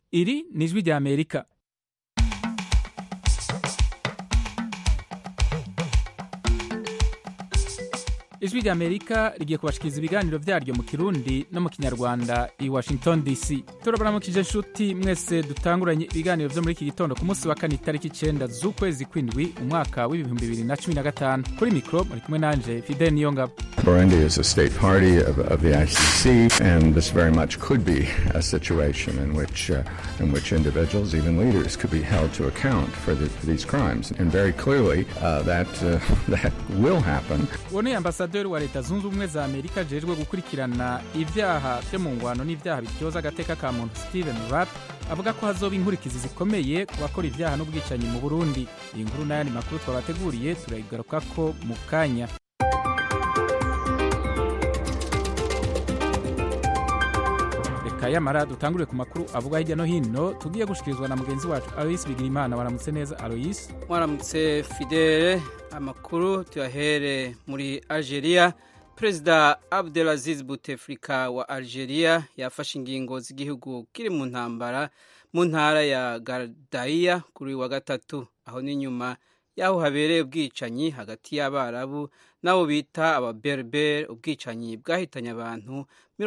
Iri ni ijwi rya Amerika. Ijwi rya Amerika rigiye kubashikiriza ibiganiro vyaryo mu Kirundi no mu Kinyarwanda i Washington DC. Turabaramukije nshuti mwese dutanguranye ibiganiro vyo muri iki gitondo ku munsi wa kane itariki 9 z'ukwezi kw'indwi umwaka w'2015. Kuri mikro muri kumwe nanje Fidel Niyongabo. Burundi is a state party of the ICC, and this very much could be a situation in which individuals, even leaders, could be held to account for these crimes. And very clearly, that will happen. Wone ambasaderi wa Leta Zunze Ubumwe za Amerika jejwe gukurikirana ivyaha vyo mu ngwano n'ivyaha bityoza agateka ka muntu Steven Rapp avuga ko hazoba inkurikizi zikomeye ku bakora ivyaha n'ubwicanyi mu Burundi. Iyi nkuru n'ayandi makuru twabateguriye turayigarukako mu kanya. Yamara dutanguriye ku makuru avuga hirya no hino tugiye gushikirizwa na mugenzi wacu Alois Bigirimana. Waramutse neza Alois? Waramutse Fidele. Amakuru tuyahere muri Algeria. Perezida Abdelaziz Bouteflika wa Algeria yafashe ingingo z'igihugu kiri mu ntambara mu ntara ya Gardaia kuri wa gatatu, aho ni nyuma yaho habereye ubwicanyi hagati y'Abarabu nabo bita ababerber, ubwicanyi bwahitanye abantu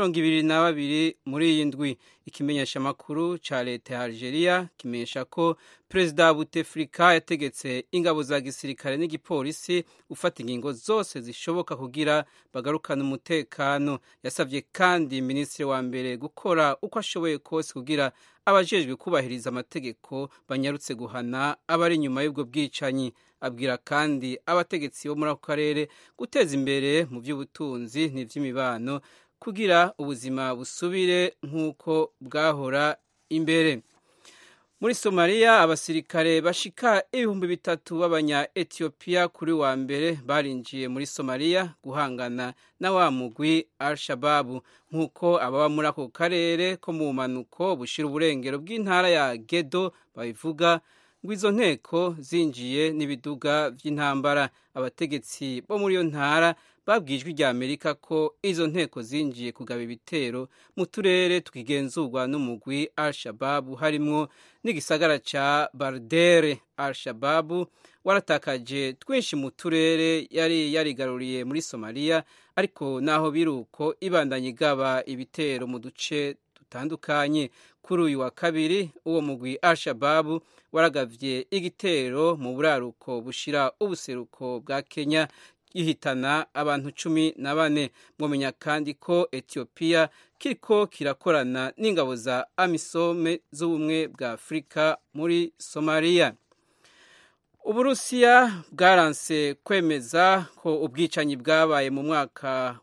22 muri iyi ndwi. Ikimenyesha makuru ca leta ya Algeria kimenyesha ko Perezida Bouteflika yategetse ingabo za gisirikare n'igipolisi gufata ingingo zose zishoboka kugira bagarukana umutekano. Yasavye kandi minisitiri wa mbere gukora uko ashoboye kose kugira abajejwe kubahiriza amategeko banyarutse guhana abari nyuma y'ubwo bwicanyi. Abwira kandi abategetsi bo muri ako karere guteza imbere mu by'ubutunzi n'ivy'imibano kugira ubuzima busubire nk'uko bwahora imbere. Muri Somalia, abasirikare bashika 3,000 b'abanya Ethiopia kuri wa mbere barinjiye muri Somalia guhangana na wa mugwi Al-Shabaab, nk'uko ababa muri ako karere ko mu manuko bushira uburengero bw'intara ya Gedo babivuga. Ngo izo nteko zinjiye n'ibiduga vy'intambara. Abategetsi bo muri iyo ntara babwijwe rya Amerika ko izo nteko zinjiye kugaba ibitero mu turere twigenzurwa n'umugwi Al-Shabaab harimwo n'igisagara ca Bardere. Al-Shabaab waratakaje twinshi mu turere yari yarigaruriye muri Somalia, ariko naho biruko ibandanye igaba ibitero mu duce dutandukanye. Kuri uyu wa kabiri uwo mugwi Al-Shabaab waragavye igitero mu buraruko bushira ubuseruko bwa Kenya gihitana abantu 14. Mwomenya kandi ko Ethiopia kiriko kirakorana n'ingabo za AMISOM z'ubumwe bwa Afrika muri Somalia. Uburusiya bwaranse kwemeza ko ubwicanyi bwabaye mu mwaka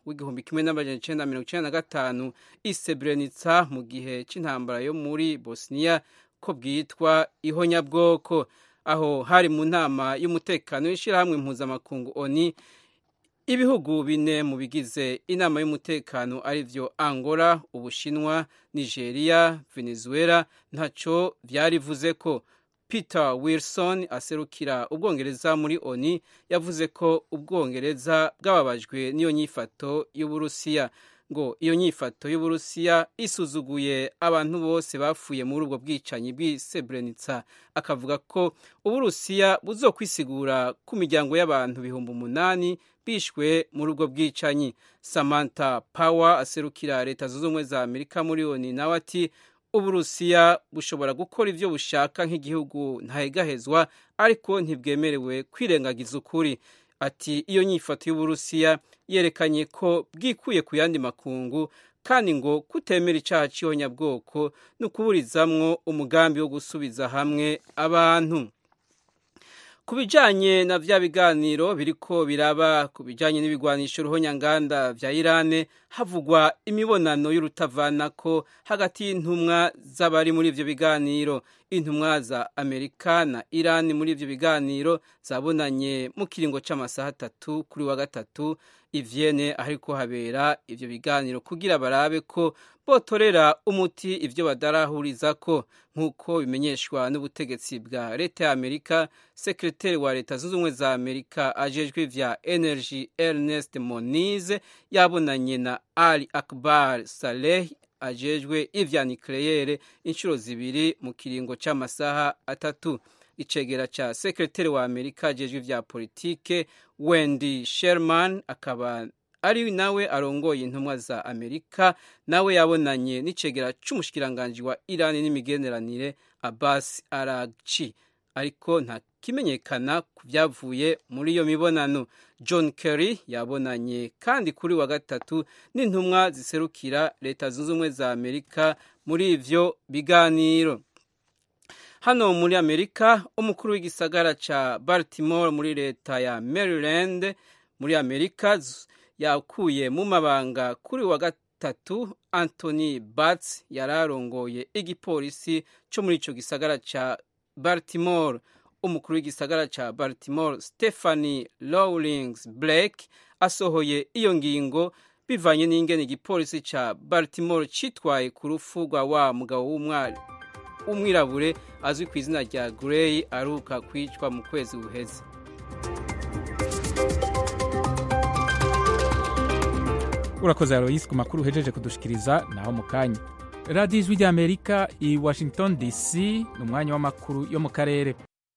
w'1995 i Srebrenica mu gihe c'intambara yo muri Bosnia ko bwitwa ihonyabwoko, aho hari mu nama y'umutekano w'ishirahamwe mpuzamakungu ONU. Ibihugu 4 mu bigize inama y'umutekano arivyo Angola, Ubushinwa, Nigeria, Venezuela ntaco vyarivuze ko. Peter Wilson aserukira Ubwongereza muri ONU yavuze ko Ubwongereza bwababajwe n'iyo nyifato y'Uburusiya. Ngo iyo nyifato y'Uburusiya isuzuguye abantu bose bapfuye muri ubwo bwicanyi bw'i Srebrenica. Akavuga ko Uburusiya buzokwisigura ku miryango y'abantu 8,000 bishwe muri ubwo bwicanyi. Samantha Power aserukira Leta Zunze Ubumwe za Amerika muri ONU nawe ati Uburusiya bushobora gukora ivyo bushaka nk'igihugu ntahegahezwa, ariko ntibwemerewe kwirengagiza ukuri. Ati iyo nyifato y'Uburusiya yerekanye ko bwikuye ku yandi makungu, kandi ngo kutemera icaha c'ihonyabwoko n'ukuburizamwo umugambi wo gusubiza hamwe abantu. Kubijanye na vya biganiro biriko biraba kubijanye n'ibigwanisho ruhonyanganda vya Irane, havugwa imibonano y'urutavanako hagati y'intumwa z'abari muri ivyo biganiro. Intumwa za Amerika na Irani muri ivyo biganiro zabonanye mu kiringo c'amasaha 3 kuri wa gatatu i Vienne, ariko habera ivyo biganiro kugira barabe ko botorera umuti ivyo badarahurizako. Nk'uko bimenyeshwa n'ubutegetsi bwa leta ya Amerika, sekretari wa Leta Zunze Ubumwe za Amerika ajejwe vya energy Ernest Moniz yabonanye na Ali Akbar Saleh ajejwe ivya nucleaire inshuro zibiri mu kiringo c'amasaha 3. Icegera ca sekretari wa Amerika ajejwe ivya politike Wendy Sherman akaba ari nawe arongoye intumwa za Amerika nawe yabonanye n'icegera c'umushikiranganje wa Iran n'imigenderanire Abbas Araghchi, ariko nta kimenyekana ku byavuye muri iyo mibonano. John Kerry yabonanye kandi kuri wa gatatu n'intumwa ziserukira Leta Zunze Ubumwe za Amerika muri ivyo biganiro. Hano muri Amerika, umukuru w'igisagara ca Baltimore muri leta ya Maryland muri Amerika yakuye mu mabanga kuri wa gatatu Anthony Batts yararongoye igipolisi cyo muri ico gisagara ca Baltimore. Umukuru w'igisagara ca Baltimore Stephanie Rawlings Blake asohoye iyo ngingo bivanye n'ingene igipolisi ca Baltimore citwaye ku rufu rwa wa mugabo w'umwirabure azwi ku izina rya Gray aruka kwicwa mu kwezi guheze. Urakoze Alois ku makuru uhejeje kudushikiriza naho mu kanya. Radio Ijwi ry'Amerika i Washington DC ni umwanya w'amakuru yo mu karere.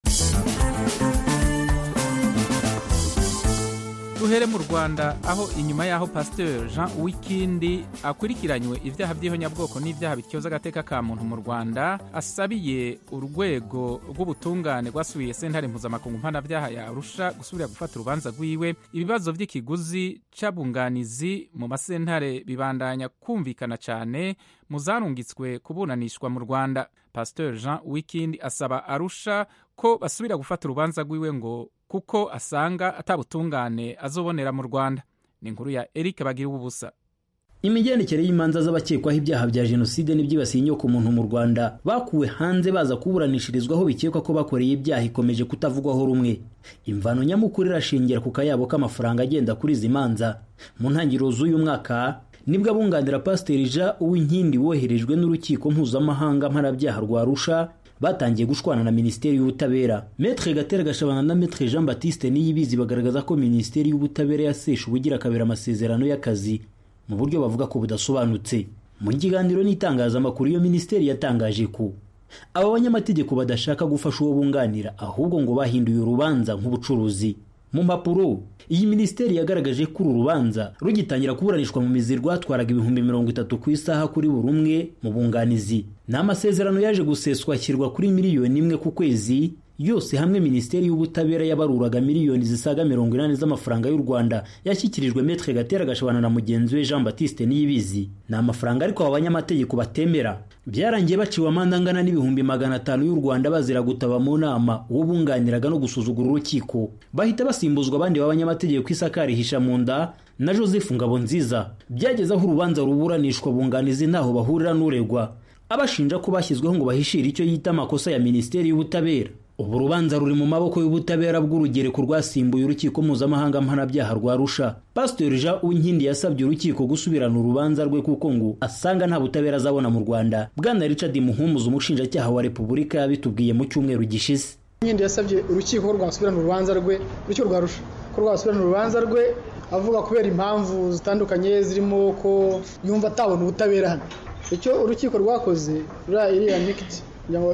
Duhere mu Rwanda aho inyuma yaho Pasteur Jean Uwikindi akurikiranywe ivyaha by'ihonyabwoko n'ivyaha bityoza agateka ka muntu mu Rwanda asabiye urwego rw'ubutungane rwasubiye sentare mpuzamakungu mpanavyaha ya Arusha gusubira gufata urubanza rwiwe. Ibibazo vy'ikiguzi c'abunganizi mu masentare bibandanya kumvikana cane mu zarungitswe kubunanishwa mu Rwanda. Pasteur Jean Uwikindi asaba Arusha ko basubira gufata urubanza rwiwe ngo kuko asanga atabutungane azobonera mu Rwanda. Ni inkuru ya Eric Bagira ubusa. Imigendekere y'imanza z'abakekwaho ibyaha bya jenoside n'ibyibasiye inyoko muntu mu Rwanda bakuwe hanze baza kuburanishirizwaho bikekwa ko bakoreye ibyaha ikomeje kutavugwaho rumwe. Imvano nyamukuru irashingira ku kayabo k'amafaranga agenda kuri izi manza. Mu ntangiriro z'uyu mwaka nibwo abunganira Pasteur Jean Uwinkindi woherejwe n'urukiko mpuzamahanga mpanabyaha rwa Arusha batangiye gushwana na Ministeri y'Ubutabera. Maître Gatera Gashabana na Maître Jean Baptiste Niyibizi bagaragaza ko Ministeri y'Ubutabera yaseshe ubugira kabera amasezerano y'akazi mu buryo bavuga ko budasobanutse. Mu kiganiro n'itangazamakuru iyo Ministeri yatangaje ko aba banyamategeko badashaka gufasha uwo bunganira ahubwo ngo bahinduye urubanza nk'ubucuruzi. Mu mpapuro iyi Ministeri yagaragaje ko uru rubanza rugitangira kuburanishwa mu mizi rwatwaraga 30,000 ku isaha kuri buri umwe mu bunganizi. N'amasezerano yaje guseswa ashyirwa kuri 1 miliyoni ku kwezi. Yose hamwe Ministeri y'Ubutabera yabaruraga miliyoni zisaga 80 z'amafaranga y'u Rwanda yashyikirijwe Maître Gatera Gashabana na mugenzi we Jean Baptiste Niyibizi. Na amafaranga ariko abanyamategeko batemera. Byarangiye baciwe amande angana n'ibihumbi 500 y'u Rwanda bazira gutaba mu nama uwo bunganiraga no gusuzugura urukiko. Bahita basimbuzwa abandi b'abanyamategeko Isakari Hishamunda na Joseph Ngabonziza. Byageze aho urubanza ruburanishwa bunganizi ntaho bahurira n'uregwa abashinja ko bashyizweho ngo bahishire icyo yita amakosa ya Ministeri y'Ubutabera. Ubu rubanza ruri mu maboko y'ubutabera bw'urugereko rwasimbuye urukiko mpuzamahanga mpanabyaha rwa Arusha. Pasteur Jean Uwinkindi yasabye urukiko gusubirana urubanza rwe kuko ngo asanga nta butabera azabona mu Rwanda. Bwana Richard Muhumuza umushinjacyaha wa Repubulika yabitubwiye mu cyumweru gishize. Uwinkindi yasabye urukiko rwasubirana urubanza rwe urukiko rwa Arusha ko rwasubirana urubanza rwe avuga kubera impamvu zitandukanye zirimo ko yumva atabona ubutabera hano. Icyo urukiko rwakoze iriya nikiti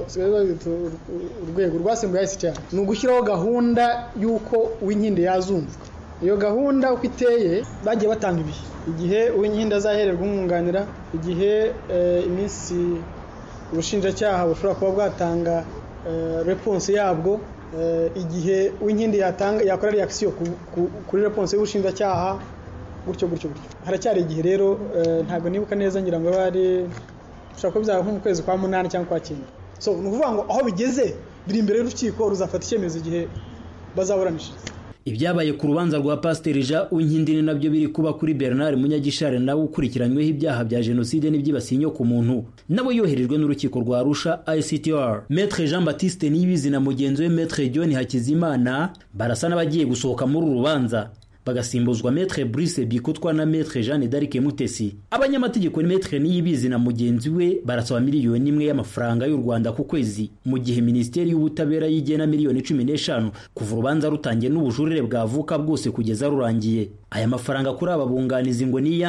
urwego rwasimbuye ICTR ni ugushyiraho gahunda y'uko Uwinkindi yazumvwa. Iyo gahunda uko iteye bagiye batanga igihe Uwinkindi azahererwa umwunganira, igihe iminsi ubushinjacyaha bushobora kuba bwatanga response yabwo, igihe Uwinkindi yakora reaction kuri response y'ubushinjacyaha gutyo. Haracyari igihe rero ntabwo nibuka neza ngira ngo bari ushaka ko bizaba nko mu kwezi kwa 8 cyangwa kwa 9. So ni ukuvuga ngo aho bigeze biri imbere y'urukiko ruzafata icyemezo igihe bazaburanisha. Ibyabaye ku rubanza rwa Pasteur Jean Uwinkindi nabyo biri kuba kuri Bernard Munyagishare nawe ukurikiranyweho ibyaha bya jenoside n'ibyibasiye inyoko muntu nabo yoherejwe n'urukiko rwa Arusha ICTR. Maître Jean Baptiste Niyibizi na mugenzi we Maître John Hakizimana barasa n'abagiye gusohoka muri urubanza bagasimbuzwa Maître Brice Bikotwa na Maître Jeanne d'Arc Mutesi. Abanyamategeko ni Maître Niyibizi na mugenzi we barasaba 1 miliyoni y'amafaranga y'u Rwanda ku kwezi mu gihe Ministeri y'Ubutabera yigena 15 miliyoni kuva urubanza rutangiye n'ubujurire bwavuka bwose kugeza rurangiye. Aya mafaranga kuri aba bunganizi ngo ni yanga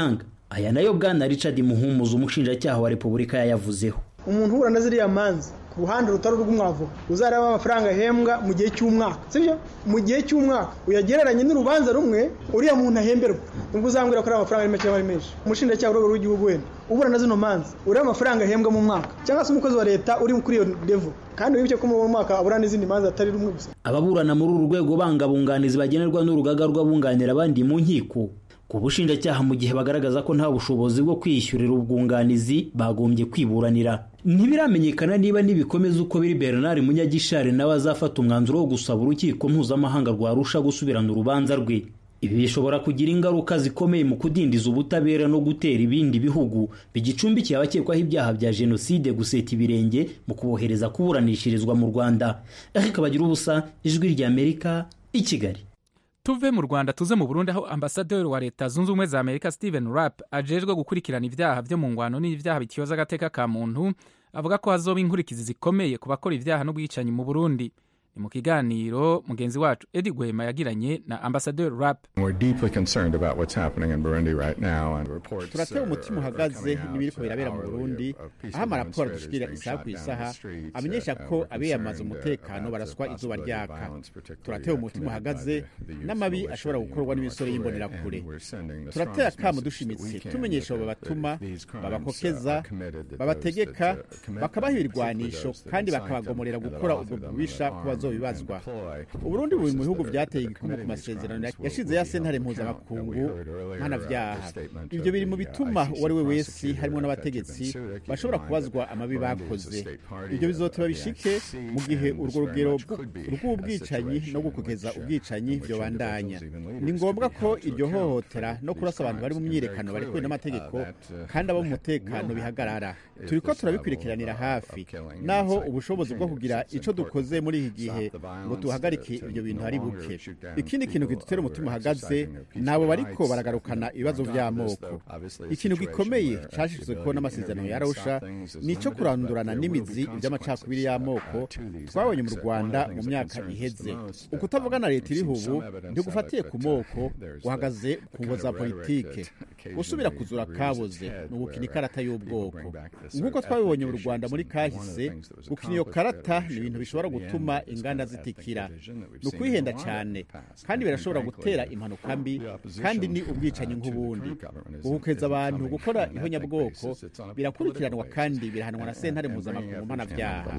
aya nayo bwana Richard Muhumuza umushinjacyaha wa Repubulika yayavuzeho. Umuntu uhura na ziriya manza ku ruhande rutari rw'umwavoka uzareba amafaranga ahembwa mu gihe cy'umwaka, sibyo? Mu gihe cy'umwaka uyagereranye n'urubanza rumwe uriya muntu ahemberwa, nubwo uzambwira ko ari amafaranga ari make cyangwa ari menshi. Umushinjacyaha w'urwego rw'igihugu wenda ubura na zino manza ureba amafaranga ahembwa mu mwaka, cyangwa se umukozi wa leta uri kuri iyo level, kandi wibuke ko mu mwaka abura n'izindi manza atari rumwe gusa. Ababurana muri uru rwego bangabunganizi bagenerwa n'urugaga rw'abunganira abandi mu nkiko ku bushinjacyaha mu gihe bagaragaza ko nta bushobozi bwo kwiyishyurira ubwunganizi bagombye kwiburanira. Ntibiramenyekana niba nibikomeza uko biri Bernard Munyagishari nawe azafata umwanzuro wo gusaba urukiko mpuzamahanga rwa Arusha gusubirana urubanza rwe. Ibi bishobora kugira ingaruka zikomeye mu kudindiza ubutabera no gutera ibindi bihugu bigicumbikiye abakekwaho ibyaha bya jenoside guseta ibirenge mu kubohereza kuburanishirizwa mu Rwanda. Eric Bagirubusa, Ijwi ry'Amerika, i Kigali. Tuve mu Rwanda tuze mu Burundi aho ambasaderi wa Leta Zunze Ubumwe za Amerika Stephen Rapp ajejwe gukurikirana ibyaha byo mu ngwano n'ibyaha bityoza agateka ka muntu avuga ko hazoba inkurikizi zikomeye ku bakora ibyaha no bwicanyi mu Burundi. Ni mu kiganiro mugenzi wacu Eddie Gwema yagiranye na ambasaderi Rapp. Turatewe umutima uhagaze n'ibiriko birabera mu Burundi, aho amaraporo dushikira isaha ku isaha amenyesha ko abiyamaza umutekano baraswa izuba ryaka. Turatewe umutima uhagaze n'amabi ashobora gukorwa n'imisore y'imbonerakure. Turateye akamu dushimitse tumenyesha abo babatuma, babakokeza, babategeka, bakabaha ibirwanisho kandi bakabagomorera gukora ubwo bubisha ku bazobibazwa. Uburundi buri mu bihugu byateye igikumu ku masezerano yashize ya sentare mpuzamakungu mpanavyaha. Ibyo biri mu bituma uwari we wese harimo n'abategetsi bashobora kubazwa amabi bakoze. Ibyo bizoteba bishike mu gihe urwo rugero rw'ubwicanyi no gukokeza ubwicanyi byo bandanya. Ni ngombwa ko iryo hohotera no kurasa abantu bari mu myirekano bari kuri n'amategeko kandi abo mu mutekano bihagarara. Turiko turabikurikiranira hafi naho ubushobozi bwo kugira ico dukoze muri iki gihe ngo tuhagarike ibyo bintu hari buke. Ikindi kintu kidutera umutima uhagaze nabo bariko baragarukana ibibazo by'amoko. Ikintu gikomeye cashizweko n'amasezerano ya Arusha nico kurandurana n'imizi iby'amacakubiri y'amoko twabonye mu Rwanda mu myaka iheze. Ukutavugana leta iri ubu ntigufatiye ku moko, uhagaze ku ngo za politike. Usubira kuzura kaboze n'ugukina ikarata y'ubwoko. Nk'uko twabibonye mu Rwanda muri kahise, gukina iyo karata ni ibintu bishobora gutuma inganda zitikira. Ni ukwihenda cyane kandi birashobora gutera impanuka mbi kandi ni ubwicanyi nk'ubundi. Guhukeza abantu gukora ihonyabwoko birakurikiranwa kandi birahanwa na sentare mpuzamakungu mpanavyaha.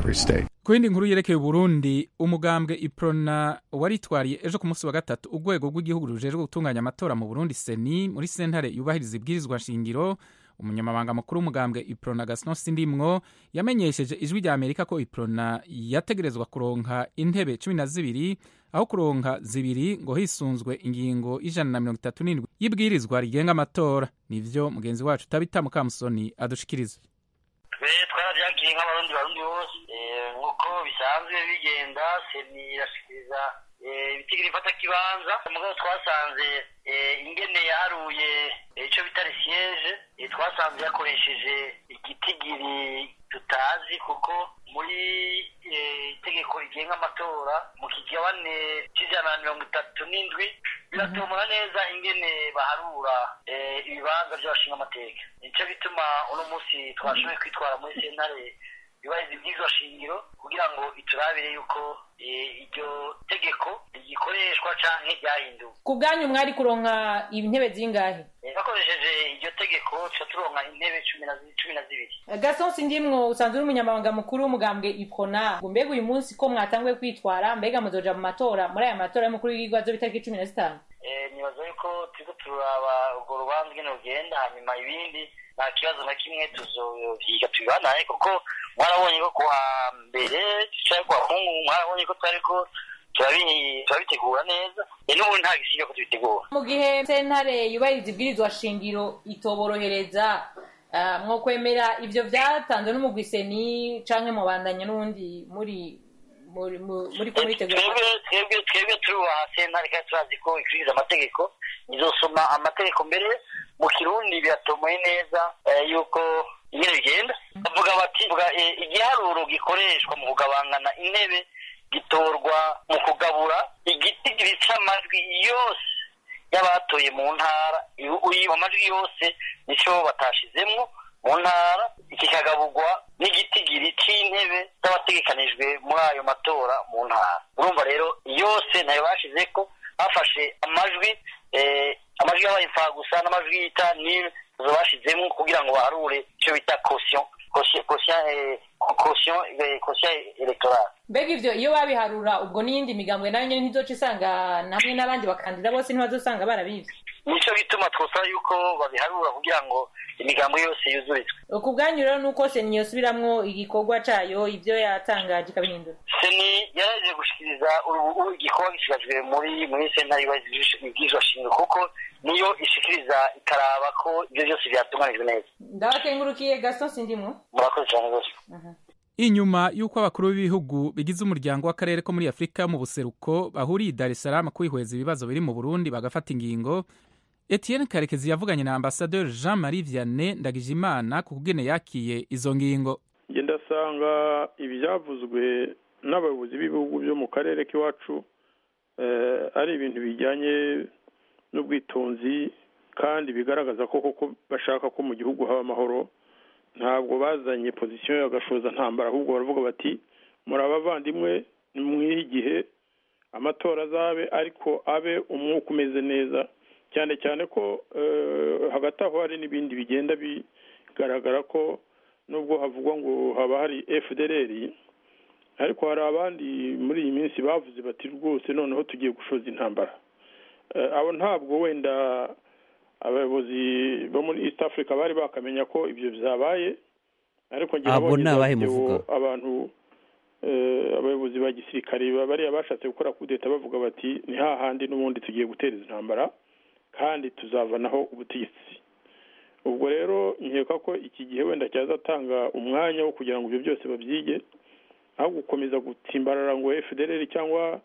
Ku yindi nkuru yerekeye Burundi, umugambwe Iprona waritwariye ejo ku munsi wa gatatu urwego rw'igihugu rujejwe gutunganya amatora mu Burundi seni muri sentare yubahiriza ibwirizwa nshingiro. Umunyamabanga mukuru w'umugambwe Iprona Gaston Sindimwo yamenyesheje Ijwi ry'Amerika ko Iprona yategerezwa kuronka intebe 12 aho kuronka zibiri ngo hisunzwe ingingo 137 y'ibwirizwa rigenga amatora. Nivyo mugenzi wacu Tabita Mukamusoni adushikiriza. Twaravyakiriye nk'abarundi bose nk'uko bisanzwe bigenda seni irashikiriza ibitigiri bifata kibanza. Mugabo twasanze ingene yaharuye ico bitari siège, twasanze yakoresheje igitigiri tutazi kuko muri itegeko rigenga amatora mu kigabane c'137 biratomora neza ingene baharura ibibanza by'abashinga amateka. Nico bituma uno munsi twashoboye kwitwara muri sentare yubahiriza ibwirizwa shingiro kugira ngo iturabire yuko iryo tegeko rigikoreshwa canke ryahinduwe. Ku bwanyu mwari kuronka intebe zingahe? Bakoresheje iryo tegeko turonka intebe 12. Gaston Sindimwo usanzwe uri umunyamabanga mukuru w'umugambwe Iprona, mbega uyu munsi ko mwatanguye kwitwara, mbega muzoja mu matora muri aya matora y'umukuru w'igihugu azobitariki 15? Nibaza yuko turiko turaba urwo rubanza ingene rugenda, hanyuma ibindi nta kibazo na kimwe tuzovyiga tubibanaye kuko mwarabonye ko kuwa mbere cyangwa kuwa mungu mwarabonye ko twariko turabitegura neza, n'ubu nta gisiga ko tubitegura. Mu gihe sentare yubahiriza ibwirizwa shingiro itoborohereza mwo kwemera ivyo vyatanzwe n'umugwiseni canke mubandanya n'undi muri komite twebwe turubaha sentare kandi turazi ko ikurikiza amategeko, izosoma amategeko mbere mu Kirundi biratomoye neza yuko ingene bigenda. Bavuga bati igiharuro gikoreshwa mu kugabangana intebe gitorwa mu kugabura igitigiri c'amajwi yose y'abatoye mu ntara. Uyu amajwi yose nico batashizemwo mu ntara kikagaburwa n'igitigiri c'intebe z'abategekanijwe muri ayo matora mu ntara. Urumva rero yose nayo bashizeko, bafashe amajwi yabaye imfagusa n'amajwi yita nil zo bashizemwo kugira ngo baharure ico bita caution electorale. Mbega ivyo iyo babiharura ubwo n'iyindi migambwe nayo nyene ntizoca isanga hamwe n'abandi bakandida bose ntibazosanga barabivye? Nico bituma twosaba yuko babiharura kugira ngo imigambo yose yuzurizwe. Ku bwanyu rero nuko seni yosubiramwo igikorwa cayo ivyo yatangaje ikabihindura? Seni yaraje gushikiriza igikorwa gishikajwe muri sentare y'ibwirizwa shingiro kuko niyo ishikiriza ikaraba ko ivyo byose byatunganijwe neza. Ndabakengurukiye Gaston Sindimwo. Murakoze cyane rwose. Inyuma y'uko abakuru b'ibihugu bigize umuryango w'akarere ko muri Afurika mu buseruko bahuriye Dar es Salaam kwihweza ibibazo biri mu Burundi bagafata ingingo, Etienne Karekezi yavuganye na Ambassadeur Jean-Marie Vianney Ndagijimana ku kugene yakiye izo ngingo. Nge ndasanga ibyavuzwe n'abayobozi b'ibihugu byo mu karere k'iwacu ari ibintu bijyanye n'ubwitonzi kandi bigaragaza ko koko bashaka ko mu gihugu haba amahoro. Ntabwo bazanye position y'agashoza ntambara, ahubwo baravuga bati muri abavandimwe mwihe igihe amatora azabe ariko abe umwuka umeze neza, cyane cyane ko hagati aho hari n'ibindi bigenda bigaragara ko nubwo havugwa ngo haba hari FDLR ariko hari abandi muri iyi minsi bavuze bati rwose noneho tugiye gushoza intambara. Abo ntabwo wenda abayobozi bo muri East Africa bari bakamenya ko ibyo byabaye, ariko ngira abantu abayobozi ba gisirikare bari abashatse gukora kudeta bavuga bati ni hahandi n'ubundi tugiye gutereza intambara kandi tuzavanaho ubutegetsi. Ubwo rero nkeka ko iki gihe wenda cyazatanga umwanya wo kugira ngo ibyo byose babyige, aho gukomeza gutsimbarara ngo FDLR cyangwa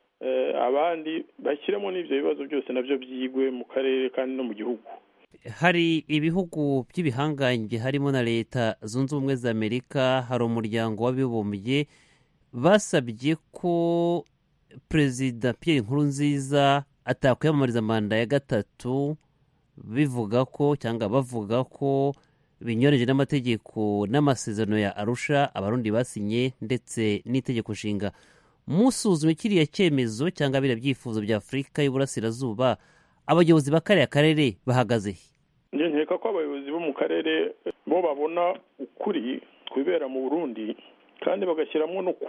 abandi bashyiramo n'ibyo bibazo byose nabyo byigwe mu karere kandi no mu gihugu. Hari ibihugu by'ibihangange harimo na Leta Zunze Ubumwe za Amerika, hari umuryango w'abibumbye basabye ko Perezida Pierre Nkurunziza atakwiyamamariza manda ya gatatu, bivuga ko cyangwa bavuga ko binyuranyije n'amategeko n'amasezerano ya Arusha abarundi basinye ndetse n'itegeko nshinga. Musuzume kiriya cyemezo cyangwa biriya byifuzo bya Afurika y'Uburasirazuba, abayobozi b'akariya karere bahagaze? Nje nkeka ko abayobozi bo mu karere bo babona ukuri kwibera mu Burundi kandi bagashyiramo no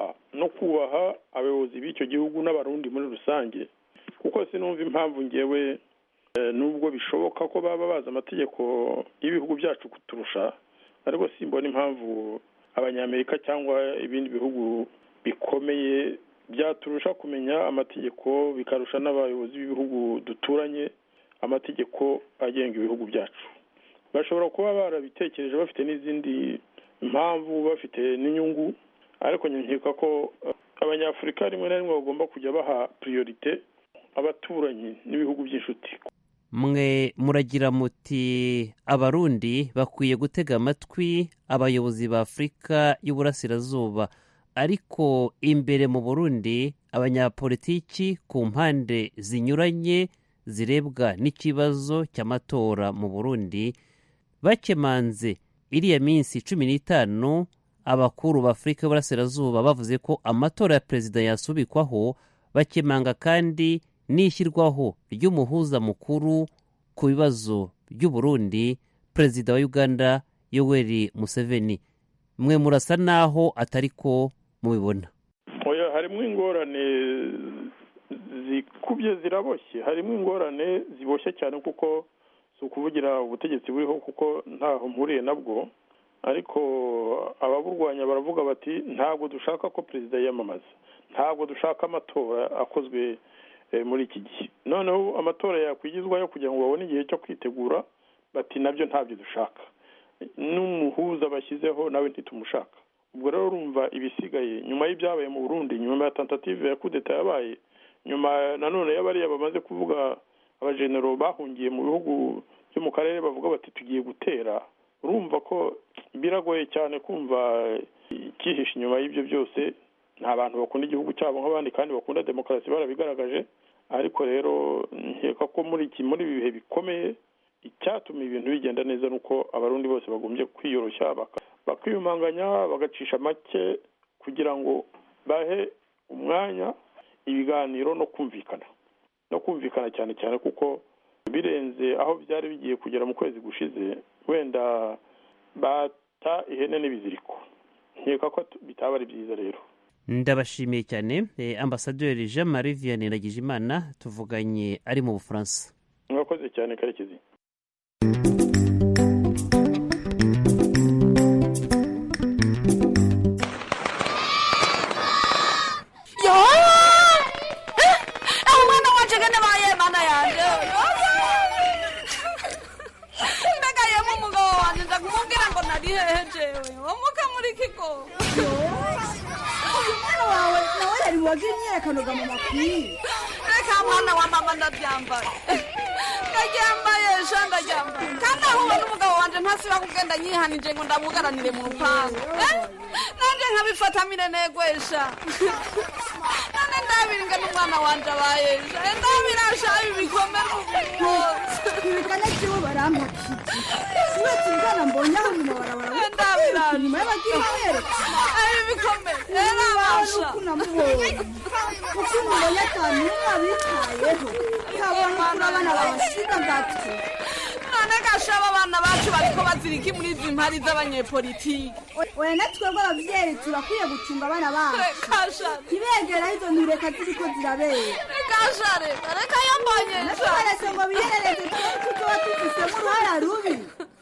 kubaha abayobozi b'icyo gihugu n'abarundi muri rusange, kuko sinumva impamvu ngewe nubwo bishoboka ko baba bazi amategeko y'ibihugu byacu kuturusha, ariko simbona impamvu abanyamerika cyangwa ibindi bihugu bikomeye byaturusha kumenya amategeko bikarusha n'abayobozi b'ibihugu duturanye amategeko agenga ibihugu byacu. Bashobora kuba barabitekereje bafite n'izindi impamvu, bafite n'inyungu, ariko nkeka ko abanyafurika rimwe na rimwe bagomba kujya baha priorite abaturanyi n'ibihugu by'inshuti. Mwe muragira muti abarundi bakwiye gutega amatwi abayobozi ba Afurika y'Uburasirazuba, ariko imbere mu Burundi abanyapolitiki ku mpande zinyuranye zirebwa n'ikibazo cy'amatora mu Burundi bakemanze iriya minsi 15 abakuru ba Afurika y'Uburasirazuba bavuze ko amatora ya perezida yasubikwaho, bakemanga kandi n'ishyirwaho ry'umuhuza mukuru ku bibazo by'u Burundi, perezida wa Uganda Yoweri Museveni. Mwe murasa naho atari ko mubibona? Oya, harimo ingorane zikubye ziraboshye, harimo ingorane ziboshye cyane kuko si ukuvugira ubutegetsi buriho kuko ntaho mpuriye nabwo, ariko ababurwanya baravuga bati ntabwo dushaka ko perezida yiyamamaza, ntabwo dushaka amatora akozwe muri iki gihe. Noneho amatora yakwigizwayo kugira ngo babone igihe cyo kwitegura, bati nabyo ntabyo dushaka, n'umuhuza bashyizeho nawe ntitumushaka. Ubwo rero urumva ibisigaye nyuma y'ibyabaye mu Burundi, nyuma ya tentative ya kudeta yabaye, nyuma nanone y'abariya bamaze kuvuga abajenero bahungiye mu bihugu byo mu karere bavuga bati tugiye gutera, urumva ko biragoye cyane kumva ikihishe inyuma y'ibyo byose. Nta bantu bakunda igihugu cyabo nk'abandi kandi bakunda demokarasi barabigaragaje, ariko rero nkeka ko muri ibi bihe bikomeye icyatuma ibintu bigenda neza nuko abarundi bose bagombye kwiyoroshya bakiyumanganya bagacisha make kugira ngo bahe umwanya ibiganiro no kumvikana cyane cyane kuko birenze aho byari bigiye kugera mu kwezi gushize wenda bata ihene n'ibiziriko nkeka ko bitaba ari byiza rero. ndabashimiye cyane ambasaderi Jean Marie Vianney Ndagijimana tuvuganye ari mu Bufaransa. mwakoze cyane Karekezi. Reka mwana wa mama ndabyambaye kandi aho ubona umugabo wanje ntasiba kugenda nyihanije ngo ndamugaranire mu rupangu nanje nkabifatamire negwesha none ndabiringa n'umwana wanje abayesha ndabirasha ibikome n'ubwose ibikane kibo barampakije siwetse ingana mbonye aho nyuma barabara ndabirasha nyuma y'abagiye ibikome erabasha uko mbonye atanu mwabitayeho kabona abana babasiga gatwe none gashaba abana bacu bariko baziriki muri izi mpari z'abanyepolitiki oya natwebwe abavyeyi turakwiye gucunga abana bacu ntibegera izo ntureka ziriko zirabera reka yambonye baretse ngo biherereze tuba tuba tufisemo uruhara rubi.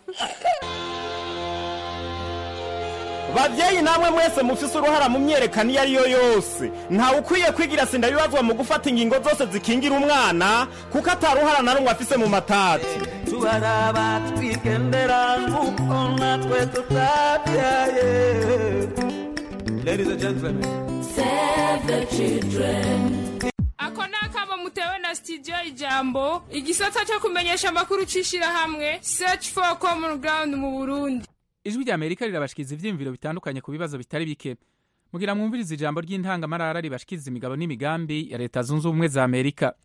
bavyeyi namwe mwese mufise uruhara mu myerekano iyo ariyo yose ntawe ukwiye kwigira sinda bibazwa mu gufata ingingo zose zikingira umwana kuko ataruhara na rumwe afise mu matati. tubaraba twigendera nk'uko natwe tutabyaye. Ladies and gentlemen, save the children. Ako nakaba mutewe na studio Ijambo igisata cyo kumenyesha amakuru cishira hamwe Search for Common Ground mu Burundi. Ijwi rya Amerika rirabashikiza ivyimviro bitandukanye ku bibazo bitari bike. Mugira mwumviriza ijambo ry'intangamarara ribashikiza imigabo n'imigambi ya Leta Zunze Ubumwe za Amerika.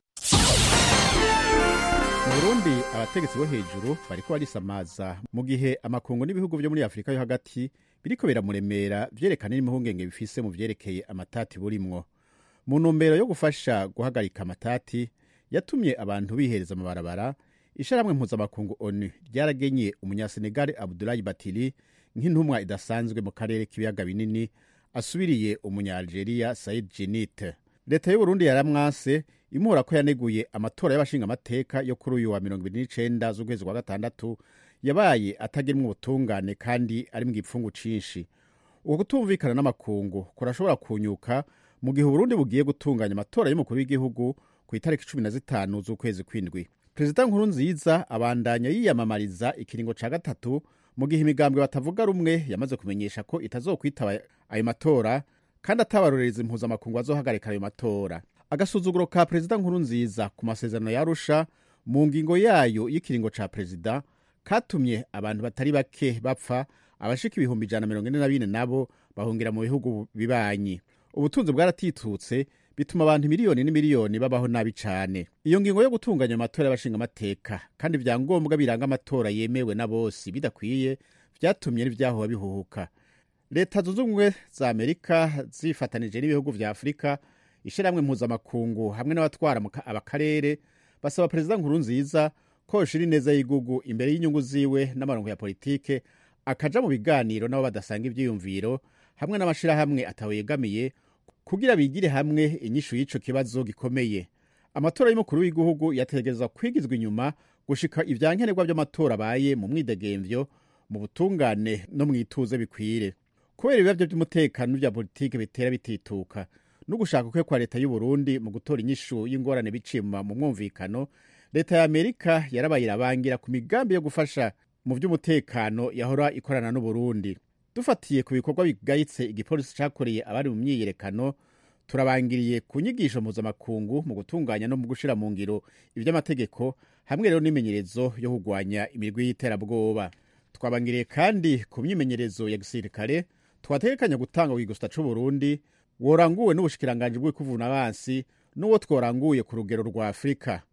Mu Burundi abategetsi bo hejuru bariko barisamaza mu gihe amakungu n'ibihugu byo muri Afrika yo hagati biriko biramuremera vyerekana n'imihungenge bifise mu vyerekeye amatati burimwo. Mu ntumbero yo gufasha guhagarika amatati yatumye abantu bihereza amabarabara, isharamwe mpuzamakungu ONU ryaragenye umunyasenegal Abdoulaye Bathily nk'intumwa idasanzwe mu karere k'ibiyaga binini asubiriye umunya-Algeria Said Djinnit. Leta y'u Burundi yaramwase imura ko yaneguye amatora y'abashinga amateka yo kuri uyu wa 29 z'ukwezi kwa gatandatu yabaye atagenwe ubutungane kandi ari mu gipfungu cinshi. Uko kutumvikana n'amakungu kurashobora kunyuka mu gihe Burundi bugiye gutunganya amatora y'umukuru w'igihugu ku itariki 15 z'ukwezi kw'indwi. Perezida Nkurunziza abandanya yiyamamariza ikiringo ca gatatu mu gihe imigambwe batavuga rumwe yamaze kumenyesha ko itazokwitaba ayo matora kandi atabarorereza impuzamakungu azohagarika ayo matora. Agasuzuguro ka Perezida Nkurunziza ku masezerano ya Arusha mu ngingo yayo y'ikiringo ca perezida katumye abantu batari bake bapfa, abashika 144 nabo bahungira mu bihugu bibanyi. Ubutunzi bwaratitutse bituma abantu miliyoni n'imiliyoni babaho nabi cane. Iyo ngingo yo gutunganya amatora y'abashinga amateka kandi vyangombwa biranga amatora yemewe na bose bidakwiye vyatumye n'ivyaho bihuhuka. Leta Zunze Ubumwe za Amerika zifatanije n'ibihugu vya Afrika, ishiramwe mpuzamakungu hamwe n'abatwara abakarere basaba Perezida Nkurunziza ko yoshira ineza y'igugu imbere y'inyungu ziwe n'amarongo ya politike akaja mu biganiro nabo badasanga ivyiyumviro hamwe n'amashirahamwe atawegamiye kugira bigire hamwe inyishu y'ico kibazo gikomeye. Amatora y'umukuru w'igihugu yategerezwa kwigizwa inyuma gushika ivyankenerwa by'amatora baye mu mwidegemvyo, mu butungane no mwituze bikwire. Kubera ibibazo by'umutekano bya politike bitera bitituka no gushaka kwe kwa leta y'u Burundi mu gutora inyishu y'ingorane bicima mu mwumvikano, leta ya Amerika yarabayirabangira ku migambi yo gufasha mu by'umutekano yahora ikorana n'u Burundi. Dufatiye ku bikorwa bigayitse igipolisi cakoreye abari mu myiyerekano, turabangiriye ku nyigisho mpuzamakungu mu gutunganya no mu gushira mu ngiro ivy'amategeko hamwe rero n'imenyerezo yo kugwanya imirwi y'iterabwoba. Twabangiriye kandi ku myimenyerezo ya gisirikare twategekanya gutanga ku gikosta c'u Burundi woranguwe n'ubushikiranganje bw'ikuvuna abansi n'uwo tworanguye ku rugero rwa Afrika.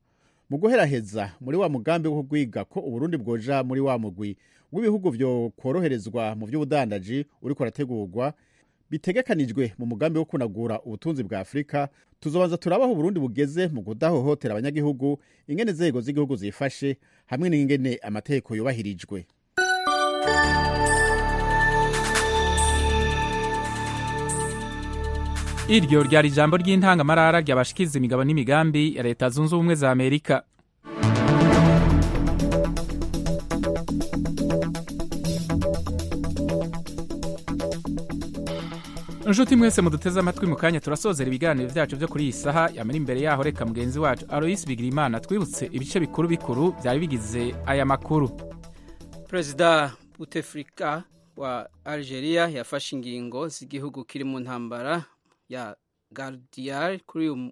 mu guheraheza muri wa mugambi wo kugwiga ko Uburundi bwoja muri wa mugwi w'ibihugu vyo kworoherezwa mu vy'ubudandaji uriko urategurwa bitegekanijwe mu mugambi wo kunagura ubutunzi bwa Afrika, tuzobanza turabaho Uburundi bugeze mu kudahohotera abanyagihugu, ingene inzego z'igihugu zifashe hamwe n'ingene amategeko yubahirijwe. Iryo ryari ijambo ry'intangamarara ryabashikiza imigabo n'imigambi ya Leta Zunze Ubumwe za Amerika. Inshuti mwese muduteze amatwi mu kanya turasozera ibiganiro vyacu vyo kuri iyi saha. Yamara imbere yaho reka mugenzi wacu Alois Bigirimana twibutse ibice bikuru bikuru vyari bigize aya makuru. Perezida Bouteflika wa Algeria yafashe ingingo z'igihugu kiri mu ntambara ya Gardial kuri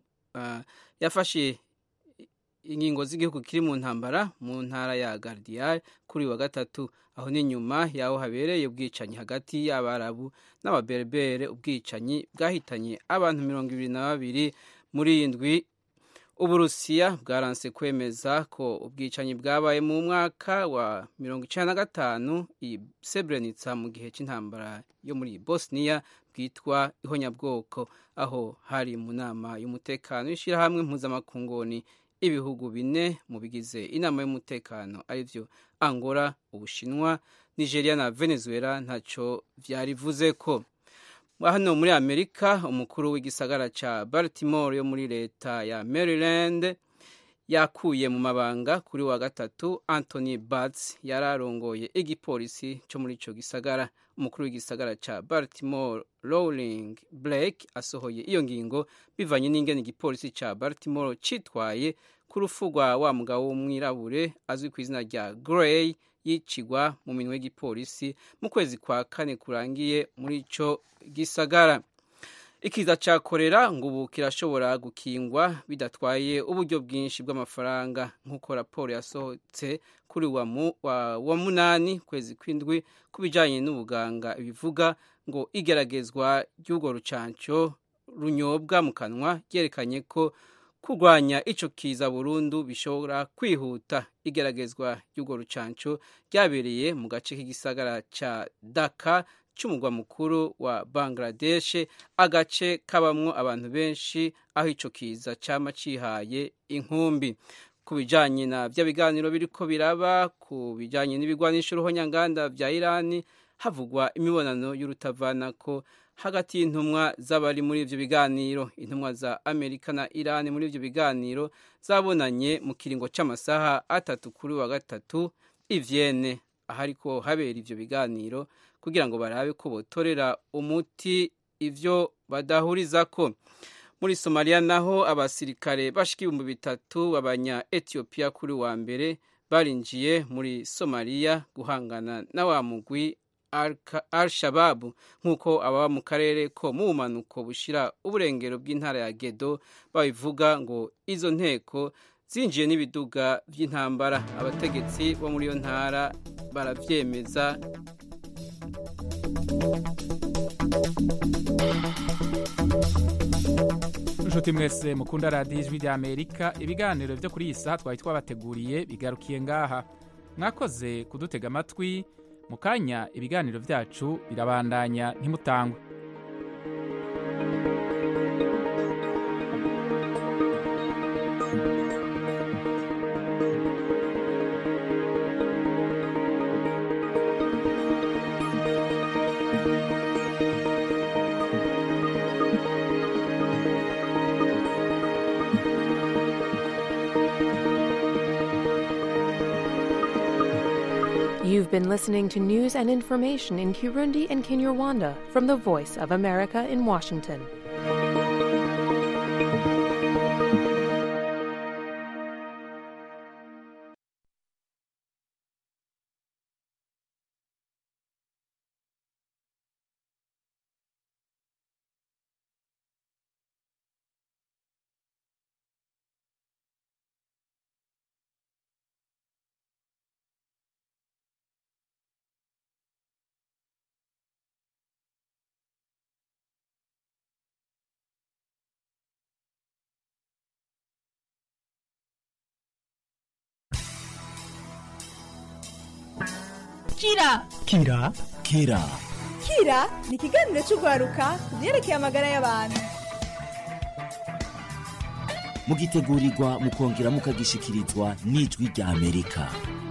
yafashe ingingo z'igihugu kiri mu ntambara mu ntara ya Gardial kuri wa gatatu, aho ni nyuma yaho habereye ubwicanyi hagati y'Abarabu n'Ababerbere, ubwicanyi bwahitanye abantu 22 muri indwi. Uburusiya bwaranse kwemeza ko ubwicanyi bwabaye mu mwaka wa 1995 i Srebrenica mu gihe cy'intambara yo muri Bosnia bwitwa ihonyabwoko, aho hari mu nama y'umutekano y'ishirahamwe mpuzamakungoni ibihugu 4 mu bigize inama y'umutekano arivyo Angola, Ubushinwa, Nigeria na Venezuela ntaco vyarivuze ko. Hano muri Amerika umukuru w'igisagara ca Baltimore yo muri leta ya Maryland yakuye mu mabanga kuri wa gatatu Anthony Batts yararongoye igipolisi cyo muri ico gisagara. Umukuru w'igisagara ca Baltimore Rowling Blake asohoye iyo ngingo bivanye n'ingene igipolisi ca Baltimore citwaye ku rufu rwa wa mugabo w'umwirabure azwi ku izina rya Gray yicigwa mu minwe y'igipolisi mu kwezi kwa kane kurangiye muri ico gisagara. Ikiza ca korera ngo ubu kirashobora gukingwa bidatwaye uburyo bwinshi bw'amafaranga nk'uko raporo yasohotse kuri wa munani kwezi kw'indwi kubijanye n'ubuganga bivuga ngo igeragezwa ry'urwo rucanco runyobwa mu kanwa ryerekanye ko kurwanya ico kiza burundu bishobora kwihuta. Igeragezwa ry'urwo rucanco ryabereye mu gace k'igisagara ca Dhaka c'umugwa mukuru wa Bangladesh, agace kabamwo abantu benshi, aho ico kiza cama cihaye inkumbi. Ku bijanye na vya biganiro biriko biraba ku bijanye n'ibigwanisho ruhonyanganda vya Irani, havugwa imibonano y'urutavanako hagati y'intumwa z'abari muri ivyo biganiro. Intumwa za Amerika na Irani muri ivyo biganiro zabonanye mu kiringo c'amasaha 3 kuri wa gatatu i Vienne, ahariko habera ivyo biganiro kugira ngo barabe ko botorera umuti ivyo badahurizako. Muri Somalia naho abasirikare bashika 3,000 b'abanya Ethiopia kuri wa mbere barinjiye muri Somalia guhangana na wa mugwi Al-Shabaab, nk'uko ababa mu karere ko mu bumanuko bushira uburengero bw'intara ya Gedo babivuga ngo izo nteko zinjiye n'ibiduga vy'intambara. Abategetsi bo muri iyo ntara baravyemeza. Inshuti mwese mukunda radiyo ijwi rya Amerika, ibiganiro vyo kuri iyi saha twari twabateguriye bigarukiye ngaha. Mwakoze kudutega amatwi. Mu kanya ibiganiro vyacu birabandanya, ntimutangwe. You've been listening to news and information in Kirundi and Kinyarwanda from the Voice of America in Washington. kira ni ikiganiro cy'urwaruka ku byerekeye amagara y'abantu. mugitegurirwa mukongera mukagishikirizwa n'ijwi rya Amerika.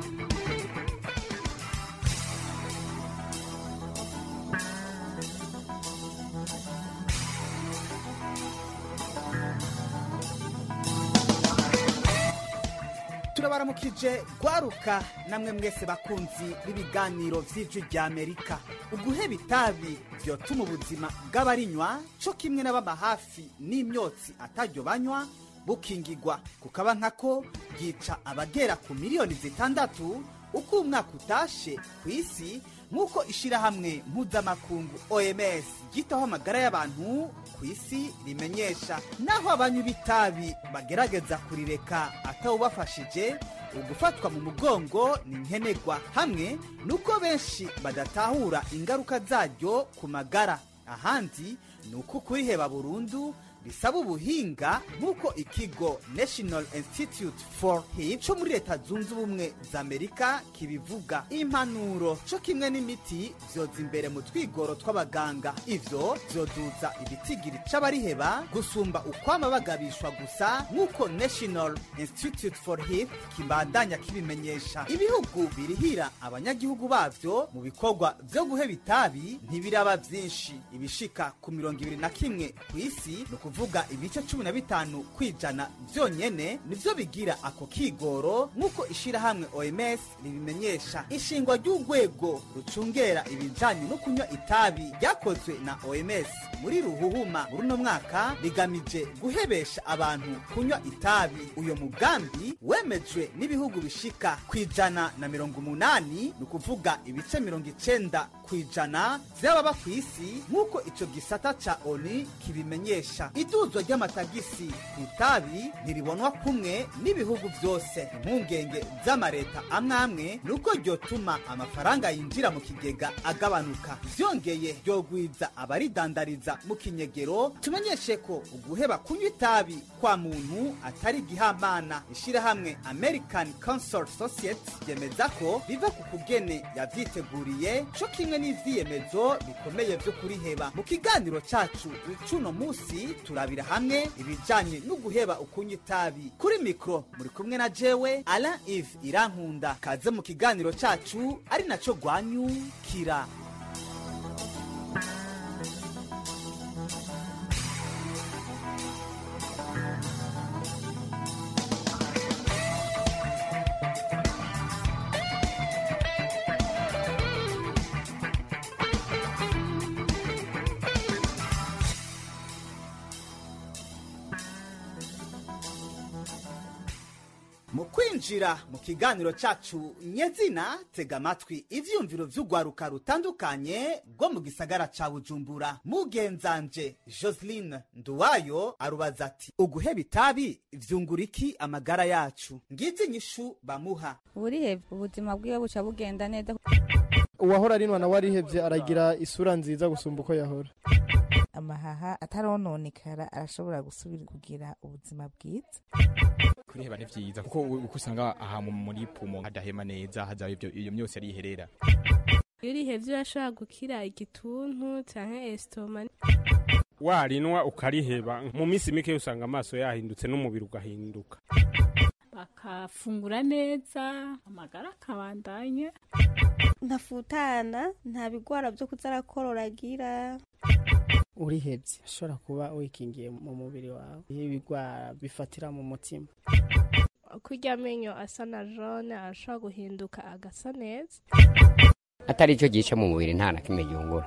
turabaramukije gwaruka namwe mwese bakunzi b'ibiganiro vy'ijwi rya Amerika. uguheba itabi vyotuma ubuzima bw'abarinywa co kimwe n'ababa hafi n'imyotsi ataryo banywa bukingigwa, kukaba nkako byica abagera ku miliyoni 6 uko umwaka utashe ku isi, nk'uko ishirahamwe mpuzamakungu OMS ryitaho amagara y'abantu ku isi rimenyesha. Naho abanywi b'itabi bagerageza kurireka atawubafashije, ugufatwa mu mugongo ni nkenegwa, hamwe nuko benshi badatahura ingaruka zaryo ku magara. Ahandi nuko kuriheba burundu bisaba ubuhinga, nk'uko ikigo National Institute for Health cyo muri leta zunze ubumwe za Amerika kibivuga. Impanuro cyo kimwe n'imiti vyoza imbere mu twigoro tw'abaganga, ivyo vyoduza ibitigiri c'abariheba gusumba ukwama bagabishwa gusa, nk'uko National Institute for Health kibandanya kibimenyesha. Ibihugu birihira abanyagihugu bavyo mu bikorwa vyo guheba itabi ntibiraba vyinshi, ibishika ku 21 ku isi, vuga ibice 15 kwijana vyonyene nivyo bigira ako kigoro, nk'uko ishirahamwe OMS ribimenyesha. Ishingwa ry'urwego rucungera ibijanye no kunywa itabi ryakozwe na OMS muri ruhuhuma muri no mwaka rigamije guhebesha abantu kunywa itabi. Uyo mugambi wemejwe n'ibihugu bishika kwijana na 80, nukuvuga ibice 90 kwijana vy'ababa ku isi, nk'uko ico gisata ca ONU kibimenyesha. Iduzwa ry'amatagisi ku itabi ntiribonwa kumwe n'ibihugu vyose. Impungenge z'amareta amwe nuko ryotuma amafaranga yinjira mu kigega agabanuka, vyongeye ryogwiza abaridandariza mu kinyegero. Tumenyeshe ko uguheba kunywa itabi kwa muntu atari gihamana. Ishirahamwe American Cancer Society yemeza ko biva ku kugene yavyiteguriye, co kimwe n'ivyiyemezo bikomeye vyo kuriheba. Mu kiganiro cacu cuno musi turabira hamwe ibijanye no guheba ukunywa itabi. Kuri mikro muri kumwe na jewe Alain Yves Irankunda. Kaze mu kiganiro cacu ari naco Gwanyukira. Kwinjira mu kiganiro cacu nyezina, tega amatwi ivyumviro vy'ugwaruka rutandukanye rwo mu gisagara ca Bujumbura. Mugenzanje Joseline Nduwayo arubaza ati, uguheba itabi vyungura iki amagara yacu? Ngizi inyishu bamuha. Urihevye ubuzima bwiwe buca bugenda neza. Uwahora arinwa na warihevye aragira isura nziza gusumba uko yahora. Amahaha atarononekara arashobora gusubira kugira ubuzima bwiza. Kuriheba ni vyiza kuko uko usanga aha muri pumo hadahema neza, haza iyo myose ariherera. Urihevye urashobora gukira igituntu canke estoma. Warinwa ukariheba mu minsi mike usanga amaso yahindutse n'umubiri ugahinduka. Bakafungura neza, amagara akabandanya. Ntafutana, nta bigwara vyo kuzarakororagira. Urihevye ashobora kuba wikingiye mu mubiri wawe ibigwara bifatira mu mutima. Kurya amenyo asa na jaune ashobora guhinduka agasa neza. Atari ico gice mu mubiri nta na kimwe gihungura.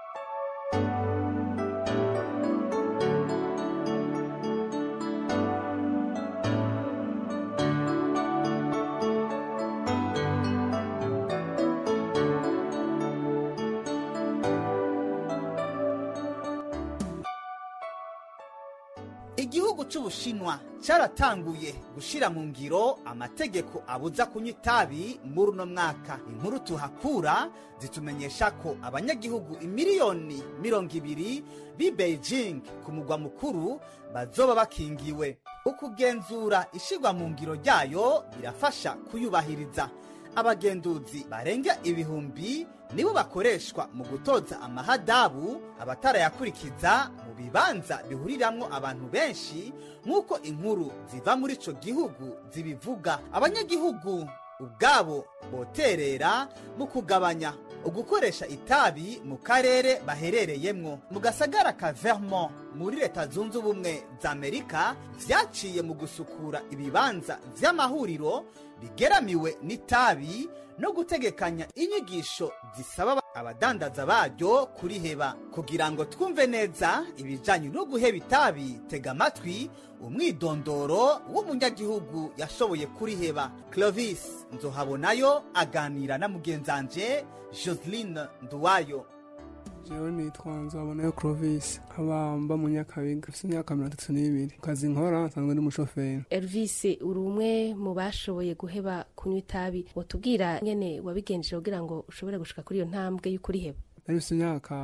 Igihugu c'Ubushinwa caratanguye gushira mu ngiro amategeko abuza kunywa itabi muri uno mwaka. Inkuru tuhakura zitumenyesha ko abanyagihugu imiliyoni 200 b'i Beijing ku mugwa mukuru bazoba bakingiwe. Ukugenzura ishigwa mu ngiro ryayo birafasha kuyubahiriza. abagenduzi barenga ibihumbi nibo bakoreshwa mu gutoza amahadabu abatarayakurikiza mu bibanza bihuriramwo abantu benshi nk'uko inkuru ziva muri ico gihugu zibivuga. Abanyagihugu ubwabo boterera mu kugabanya ugukoresha itabi mu karere baherereyemwo. Mu gasagara ka Vermont muri leta zunze ubumwe za Amerika vyaciye mu gusukura ibibanza vy'amahuriro bigeramiwe n'itabi no gutegekanya inyigisho zisaba abadandaza baryo kuriheba. Kugira ngo twumve neza ibijanye no guheba itabi, tega amatwi umwidondoro w'umunyagihugu yashoboye kuriheba. Clovis Nzohabonayo aganira na mugenzanje Joseline Nduwayo. Jewe nitwa Nzohabonayo Clovis, nkaba mba mu Nyakabiga, mfise imyaka 32. Kazi nkora nsanzwe ndi umushoferi. Elvis, uri umwe mu bashoboye guheba kunywa itabi, wotubwira nyene wabigenjeje kugira ngo ushobore gushika kuri iyo ntambwe y'ukuriheba? Nari mfise imyaka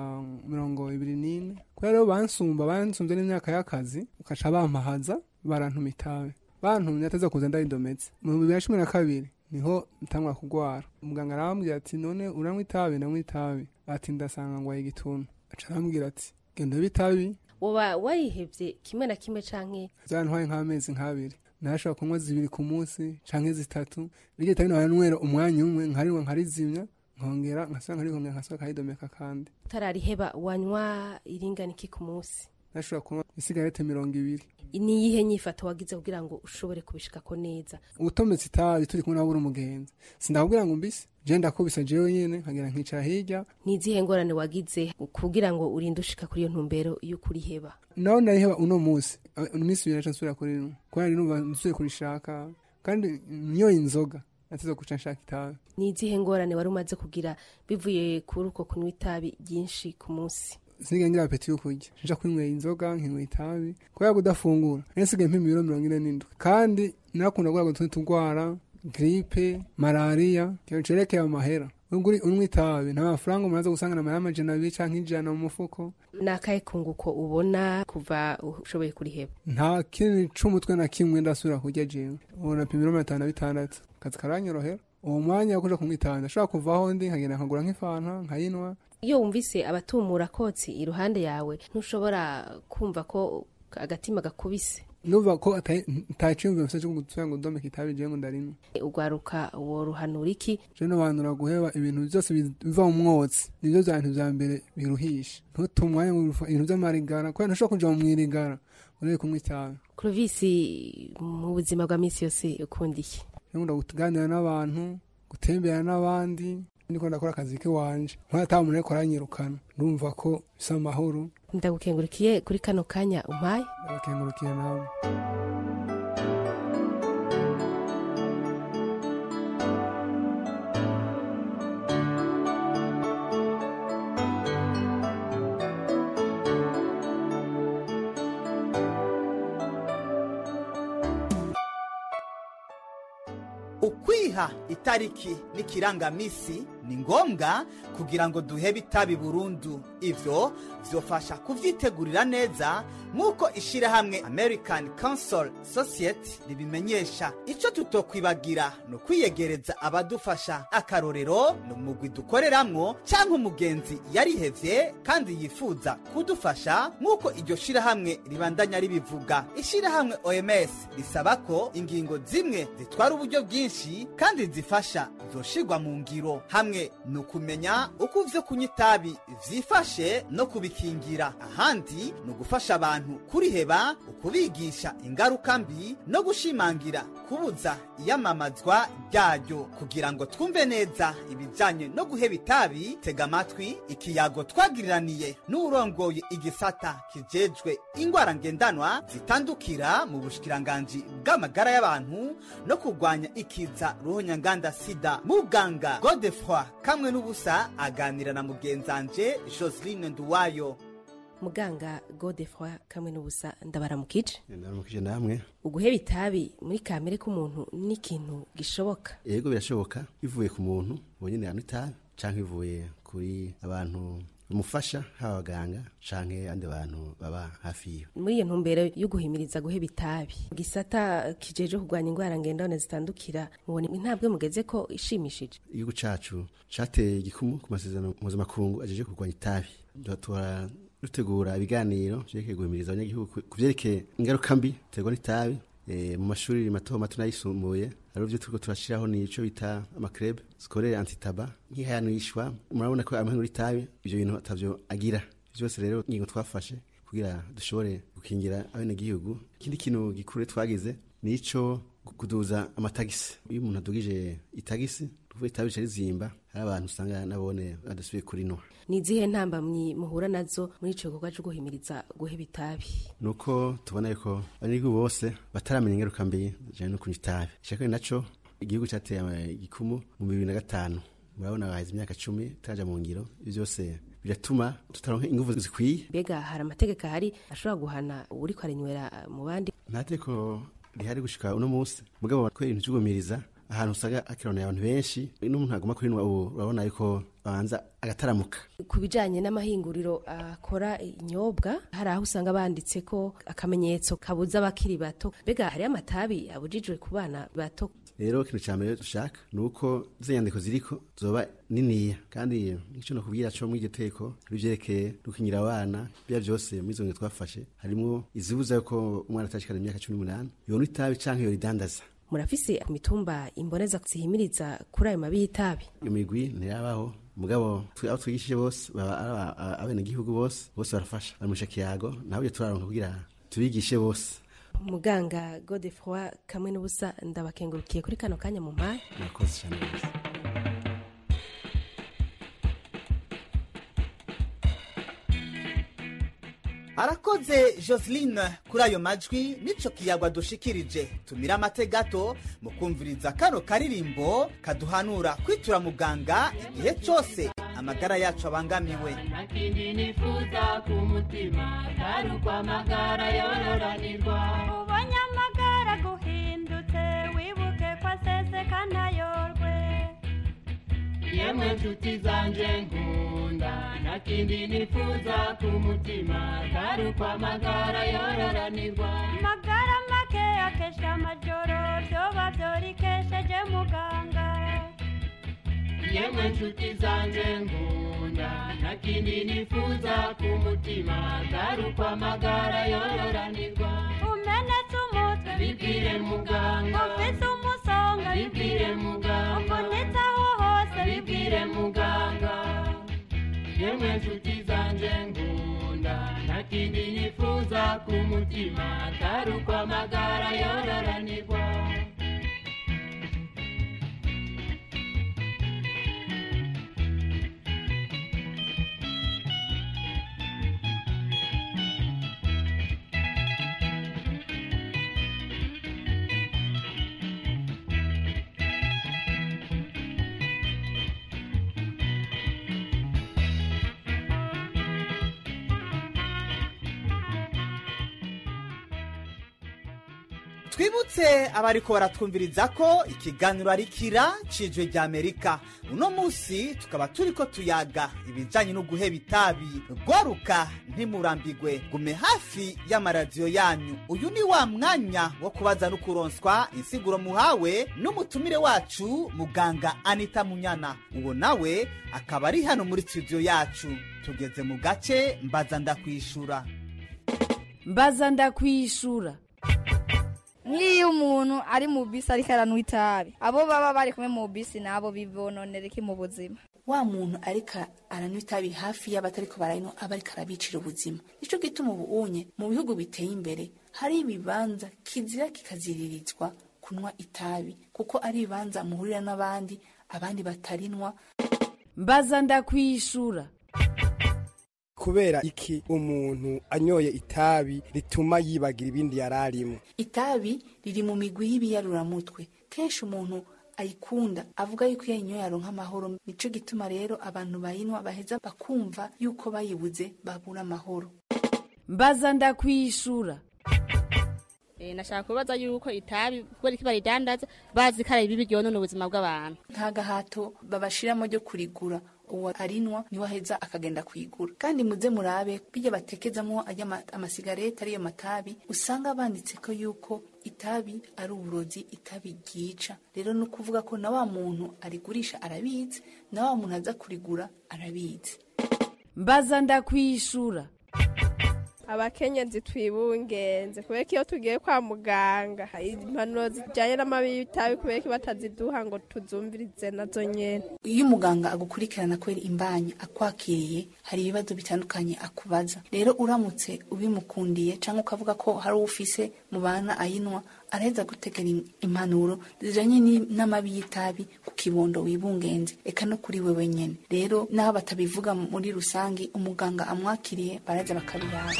24. Kubera rero bansumvye n'imyaka y'akazi, ukaca bampahaza barantuma itabi. Bantumye ateza kuza ndaridometse. Mu 2012 niho ntangwa kugwara. Umuganga arambwira ati none uranywa itabi? Ndanywa itabi. Ati ndasanga ngwaye igituntu. Aca arambwira ati genda bitabi. Woba wayihevye kimwe na kimwe canke? Zantwaye nk'amezi nk'abiri. Nashobora kunywa 2 ku munsi canke 3. Iryo tabi naranywera umwanya umwe nkariwa nkarizimya nkongera nkasubira kayidomeka kandi. Utarariheba wanywa iringana iki ku munsi? Nashobora kunywa isigarete 200. Ni yihe nyifato wagize kugira ngo ushobore kubishikako neza? Utometse itabi turi kumwe n'abura umugenzi. Sindakubwira ngo mbise je ndakubisa jewe nyene nkagira nkicara hirya. Nizihe ngorane wagize kugira ngo urinde ushika kuri iyo ntumbero y'ukuriheba? Naho nariheba uno munsi biraca nsubira kuri no. Kubera numva nsuye kurishaka kandi niyo inzoga nateze guca nshaka itabi. Nizihe ngorane wari umaze kugira bivuye kuri uko kunywa itabi byinshi ku munsi? Sinigenge apeti yo kurya. Nja kwinywera inzoga nkinywa itabi. Kubera kudafungura. Nsigaye mpimira 47. Kandi nakunda gura gutugwara gripe, malaria, cyerekeye amahera. Unguri unywa itabi nta mafaranga umaze gusanga na marama jana bica nk'ijana mu mufuko. Nakaye kunguko ubona kuva ushoboye kuriheba? Nta kintu c'umutwe na kimwe ndasubira kurya jewe. Ubona pimiro 56. Kazi karanyorohera. Uwo mwanya wo kuja kumwitanda ashaka kuvaho ndi nkagenda nkagura nk'ifanta nkayinwa. Iyo wumvise abatumura kotsi iruhande yawe ntushobora kumva ko agatima gakubise? Nuva ko atacumva mfite cyo gutwanga ndome kitabi je ngo ndarimo. Ugwaruka woruhanura iki? Je no banura guheba ibintu byose biva mu mwotsi. Nivyo byantu bya mbere biruhisha. Ntutumwanya mu ibintu by'amarigara ko ntashobora kuja mu mwirigara. Uri kumwitabi. Clovis, mu buzima bwa misi yose ukundiye? Nkunda kuganira n'abantu, gutembera n'abandi. Niko ndakora akazi ke wanje. Nkatamuntu ariko aranyirukana. Ndumva ko bisa amahoro. Ndagukengurikiye kuri kano kanya umpaye? Ndagukengurikiye nawe. Ukwiha itariki n'ikirangamisi ni ngombwa kugira ngo duhebe itabi burundu. Ivyo vyofasha kuvyitegurira neza nk'uko ishirahamwe American Council Society ribimenyesha. Ico tutokwibagira no kwiyegereza abadufasha. Akarorero no mugwi dukoreramwo canke umugenzi yarihevye kandi yifuza kudufasha nk'uko iryo shirahamwe ribandanya ribivuga. Ishirahamwe OMS risaba ko ingingo zimwe zitwara uburyo bwinshi kandi zifasha zoshirwa mu ngiro, hamwe no kumenya uko ivyo kunywa itabi vyifashe no kubikingira. Ahandi no gufasha abantu kuriheba, ukubigisha ingaruka mbi no gushimangira kubuza iyamamazwa ryayo. Kugira ngo twumve neza ibijanye no guheba itabi, tega amatwi ikiyago twagiriraniye n'urongoye igisata kijejwe ingwara ngendanwa zitandukira mu bushikiranganji bw'amagara y'abantu no kurwanya ikiza ruhonyanganda sida. Muganga Godefroid kamwe n'ubusa aganira na mugenzanje Joseline Nduwayo. Muganga Godefroid kamwe n'ubusa ndabaramukije. Ndabaramukije namwe. Uguheba itabi muri kamere k'umuntu ni ikintu gishoboka? Yego birashoboka, bivuye ku muntu bonyene yanywa itabi canke bivuye kuri abantu bamufasha haba abaganga canke andi bantu baba hafi yiwe. Muri iyo ntumbero yo guhimiriza guheba itabi gisata kijeje kurwanya ingwara ngendane zitandukira mubona intambwe mugeze ko ishimishije. Igihugu cacu cateye igikumu ku masezerano mpuzamakungu ajeje kurwanya itabi. Dutegura ibiganiro vyerekeye guhimiriza abanyagihugu kuvyerekeye ingaruka mbi terwa n'itabi mu mashuri mato mato n'ayisumbuye. Arivyo turiko turashiraho nico bita amakrebe skolere antitaba nkihanishwa. Murabona ko amahano y'itabi ivyo bintu atavyo agira. Byose rero ingingo twafashe kugira dushobore gukingira abenegihugu. Ikindi kintu gikuru twagize nico kuduza amatagisi. Iyo umuntu adugije itagisi tuvuye itabi carizimba hari abantu usanga nabone badasubiye kurinwa. Nizihe ntambamyi muhura nazo muri ico gikorwa cyo guhimiriza guheba itabi? Nuko tubona yuko abanyagihugu bose bataramenya ingaruka mbi zijanye no kunywa itabi. Ishaka naco igihugu cateye igikumu mu 2005. Murabona baheze imyaka 10 taja mu ngiro. Ivyo byose biratuma tutaronka ingufu zikwiye. Bega hari amategeko ahari ashobora guhana uri kwarenywera mu bandi? Ntateko rihari gushika uno munsi. Mugabo ko ibintu cy'ugumiriza ahantu usanga akirona abantu benshi n'umuntu aguma kurinwa ubu urabona yuko banza agataramuka. Kubijanye n'amahinguriro akora inyobwa hari aho usanga banditse ko akamenyetso kabuza abakiri bato. Bega hari amatabi abujijwe ku bana bato. Rero kintu cyambere dushaka nuko ziyandiko ziriko zoba niniya kandi ico no kubwira cyo muri giteko bivyerekeye dukinyira abana bya byose muri zonge twafashe harimo izibuza ko umwana atashikana imyaka 18 yone itabi canke yo ridandaza. Murafise ku mitumba imboneza zihimiriza kuri ayo mabi y'itabi? Imigwi ntirabaho mugabo aho twigishije bose abenegihugu bose barafasha bamusha kiyago naho turaronka kugira tubigishe bose. Muganga Godefroid kamwe n'ubusa ndabakengurukiye kuri kano kanya mu mpaye. Nakoze cyane. Arakoze Joseline kuri ayo majwi nico kiyagwa dushikirije. Tumira amate gato mu kumviriza kano karirimbo kaduhanura kwitura muganga igihe cyose amagara yacu abangamiwe. Nakindi nifuza ku mutima taruko amagara yororanirwa. Ubonye amagara guhindutse wibuke ko aseseka ntayorwe. Yemwe nshuti zanje nkunda nakindi nifuza ku mutima taruko amagara yororanirwa. Magara make akesha amajoro vyoba vyorikesheje muganga. Yemwe nshuti zanje nkunda nakindi nifuza ku mutima taruko amagara yororanirwa. Umenetse umutwe bibwire muganga. Ufise umusonga bibwire muganga. Ufunitse aho hose bibwire muganga. Yemwe nshuti zanje nkunda nakindi nifuza ku mutima taruko amagara yororanirwa. Twibutse abariko baratwumviriza ko ikiganiro ari kira cijwe rya Amerika. Uno musi tukaba turiko tuyaga ibijanye no guheba itabi. Gwaruka ntimurambigwe gume hafi y'amaradiyo yanyu. Uyu ni wa mwanya wo kubaza no kuronswa insiguro muhawe n'umutumire wacu muganga Anita Munyana. Uwo nawe akaba ari hano muri studio yacu. Tugeze mu gace mbaza ndakwishura. Mbaza ndakwishura. Nk'iyo umuntu ari mu bisi ariko aranywa itabi abo baba bari kumwe mu bisi nabo bibononera iki mu buzima. Wa muntu ariko aranywa itabi hafi y'abatariko barayino aba ariko arabicira ubuzima. Nico gituma ubuunye mu bihugu biteye imbere hari ibibanza kizira kikaziririzwa kunywa itabi kuko ari ibibanza muhurira n'abandi abandi batarinwa. Mbaza ndakwishura. Kubera iki umuntu anyoye itabi rituma yibagira ibindi yararimo? Itabi riri mu migwi y'ibiyarura-mutwe. Kenshi umuntu ayikunda avuga yuko yanyoye aronka amahoro. Nico gituma rero abantu bayinwa baheza bakumva yuko bayibuze babura amahoro. Mbaza ndakwishura. Nashaka kubaza yuko itabi kubera iki baridandaza bazi kare bibi ryonona ubuzima bw'abantu. Nta gahato babashiramo ryo kurigura. uwo arinwa niwe aheza akagenda kuyigura. Kandi muze murabe bijya batekezamo amasigareti ariyo matabi usanga banditse ko yuko itabi ari uburozi, itabi ryica. Rero no kuvuga ko na wa muntu arigurisha arabizi, na wa muntu aza kurigura arabizi. Mbaza ndakwishura. Abakenyezi twibungenze kubera iyo tugiye kwa muganga impanuro zijyanye n'amabi y'itabi kubera ko bataziduha ngo tuzumvirize nazo nyene. Iyo umuganga agukurikirana kwera imbanyi akwakiriye hari ibibazo bitandukanye akubaza. Rero uramutse ubimukundiye cyangwa ukavuga ko hari ufise mu bana ayinwa araheza gutegera impanuro zijanye n'amabi y'itabi ku kibondo wibungenze eka no kuri wewe nyene. Rero naho batabivuga muri rusangi umuganga amwakiriye baraza bakabiraba.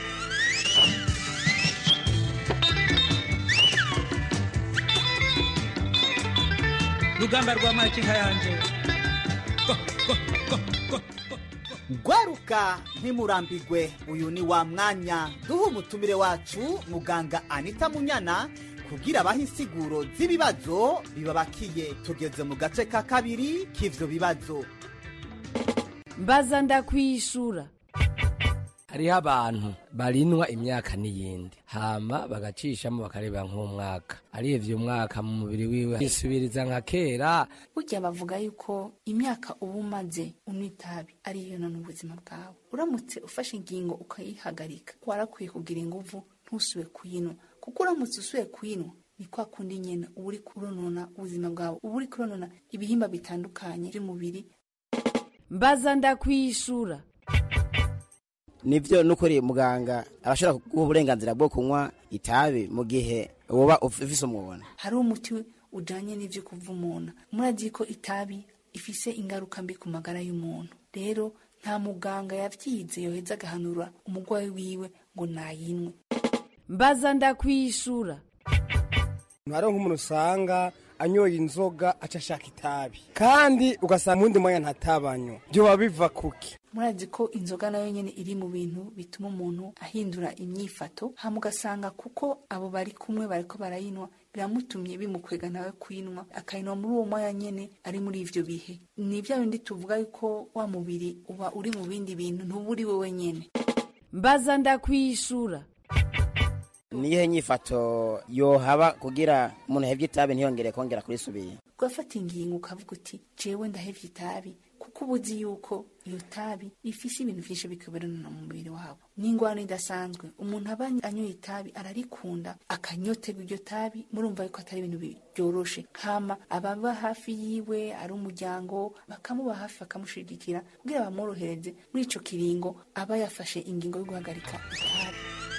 Rugamba rwa makinka yanje Gwaruka ntimurambigwe, uyu ni wa mwanya duha umutumire wacu muganga Anita Munyana kugira abaha insiguro z'ibibazo bibabakiye. Tugeze mu gace ka kabiri k'ivyo bibazo. Mbaza ndakwishura. Hariho abantu barinwa imyaka n'iyindi hama bagacishamo bakareba nk'umwaka, arivyo umwaka mu mubiri wiwe isubiriza nka kera. Burya bavuga yuko imyaka uba umaze unywa itabi ariyo none ubuzima bwawe. Uramutse ufashe ingingo ukayihagarika warakwiye kugira inguvu ntusubire kuyinwa, kuko uramutse usubiye kuyinwa ni kwa kundi nyene uba uri kuronona ubuzima bwawe, uba uri kuronona ibihimba bitandukanye by'umubiri. Mbaza ndakwishura. Nivyo nukuri muganga abashobora kuguha uburenganzira bwo kunywa itabi mu gihe woba ufise umubona. Hari umuti ujanye n'ivyo kuvumuna. Murazi ko itabi ifise ingaruka mbi ku magara y'umuntu. Rero nta muganga yavyize yoheza agahanura umugwayi wiwe ngo nayinwe. Mbaza ndakwishura. Mwaro nk'umuntu usanga anyoye inzoga acashaka itabi kandi ugasanga mundi mwanya ntatabanywa, byo babiva kuki? Murazi ko inzoga nayo nyene iri mu bintu bituma umuntu ahindura imyifato, hamugasanga kuko abo bari kumwe bariko barayinwa biramutumye bimukwega nawe kuyinwa akayinwa muri uwo mwanya nyene ari muri ivyo bihe. Ni bya bindi tuvuga yuko wa mubiri uba uri mu bindi bintu ntuburi wewe nyene. Mbaza ndakwishura. Niye nyifato yo haba kugira umuntu hevye itabi ntiyongere kongera kuri subiye. Ugafata ingingo ukavuga uti jewe ndahevye itabi kuko ubuzi yuko iyo tabi ifise ibintu vyinshi bikaberana mu mubiri wabo. N'ingwano idasanzwe umuntu aba anyoye itabi ararikunda akanyotega iryo tabi, murumva yuko atari ibintu byoroshe. Kama ababa hafi yiwe ari umuryango bakamuba hafi bakamushigikira kugira bamworohereze muri ico kiringo aba yafashe ingingo yo guhagarika itabi.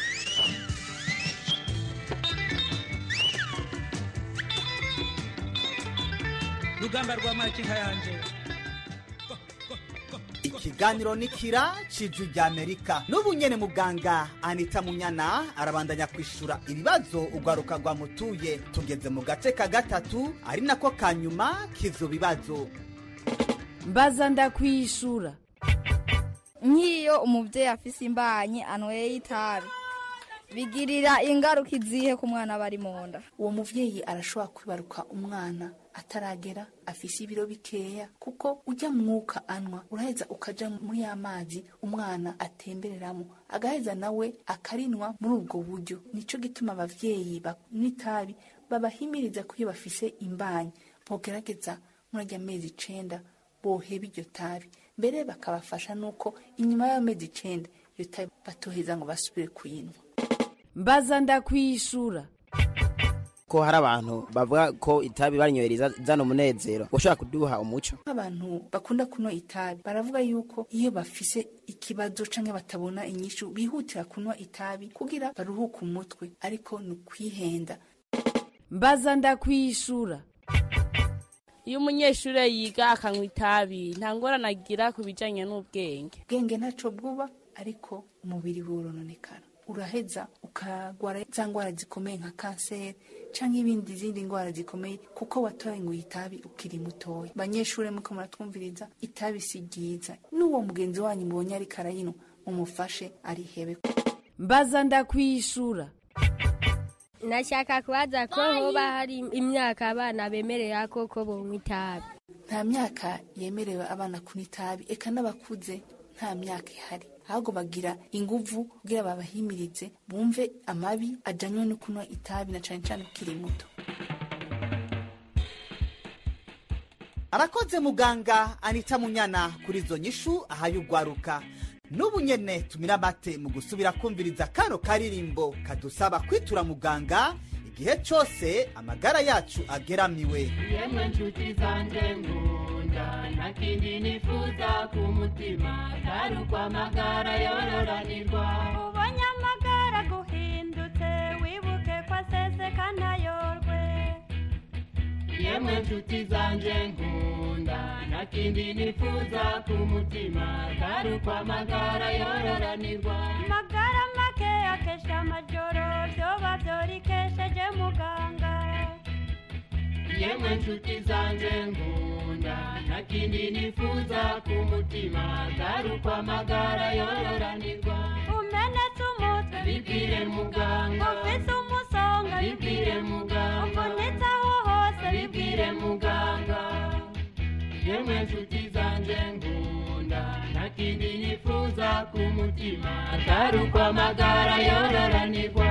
Rugamba rwa makinka yanje. Ikiganiro nikira ciju rya Amerika. N'ubu nyene muganga Anita Munyana arabandanya kwishura ibibazo ugaruka rwa mutuye. Tugeze mu gace ka gatatu ari nako kanyuma k'ivyo bibazo. Mbaza ndakwishura. Nkiyo umuvyeyi afise imbanyi anyweye itabi bigirira ingaruka izihe ku mwana bari mu nda? Uwo muvyeyi arashobora kwibaruka umwana ataragera afise ibiro bikeya, kuko ujya mwuka anwa uraheza ukaja muri amazi umwana atembereramo agaheza nawe akarinwa muri ubwo buryo. Nico gituma abavyeyi n'itabi babahimiriza kuyo bafise imbanyi bogerageza murajya amezi 9 boheba iryo tabi, mbere bakabafasha nuko inyuma y'amezi 9 iyo tabi batoheza ngo basubire kuyinwa. Mbaza ndakwishura. Ko hari abantu bavuga ko itabi barinyohereza zano munezero, ushaka kuduha umuco. Abantu bakunda kunywa itabi baravuga yuko iyo bafise ikibazo canke batabona inyishu bihutira kunywa itabi kugira baruhuke umutwe, ariko ni kwihenda. Mbaza ndakwishura. Iyo umunyeshure yiga akanywa itabi nta ngorane agira kubijanye n'ubwenge. Ubwenge ntaco bwuba, ariko umubiri worononekara. Uraheza ukagwara za ngwara zikomeye nka kanseri canke ibindi zindi ngwara zikomeye kuko watoye ngo itabi ukiri mutoya. Banyeshure muko muratwumviriza, itabi si ryiza. N'uwo mugenzi wanyu mubonye ari karayino mumufashe arihebe. Mbaza ndakwishura. Nashaka kubaza ko hoba hari imyaka abana bemerera ko bonywa itabi. nta myaka yemerewe abana kunywa itabi eka n'abakuze nta myaka ihari ahubwo bagira inguvu kugira babahimirize bumve amabi ajanywe no kunywa itabi na cane cane ukiri muto. arakoze muganga Anita Munyana kuri izo nyishu ahaye ugwaruka. N'ubu nyene tumira amate mu gusubira kumviriza kano karirimbo kadusaba kwitura muganga igihe cyose amagara yacu ageramiwe. Yemwe nshuti zanje ngunda nakindi nifuza ku mutima atari uko amagara yororanirwa. ubonye amagara guhindutse wibuke ko aseseka ntayorwe. Yemwe nshuti zanje ngunda nakindi nifuza ku mutima atari uko amagara yororanirwa. amagara make akesha amajoro vyoba vyorikesheje muganga. Yemwe nshuti zanje ngunda nakindi nifuza ku mutima atari uko amagara yororanirwa. umenetse umutwe bibwire muganga. ufise umusonga bibwire muganga. uvunitse aho hose bibwire muganga. Yemwe nshuti zanje ngunda nakindi nifuza ku mutima atari uko amagara yororanirwa.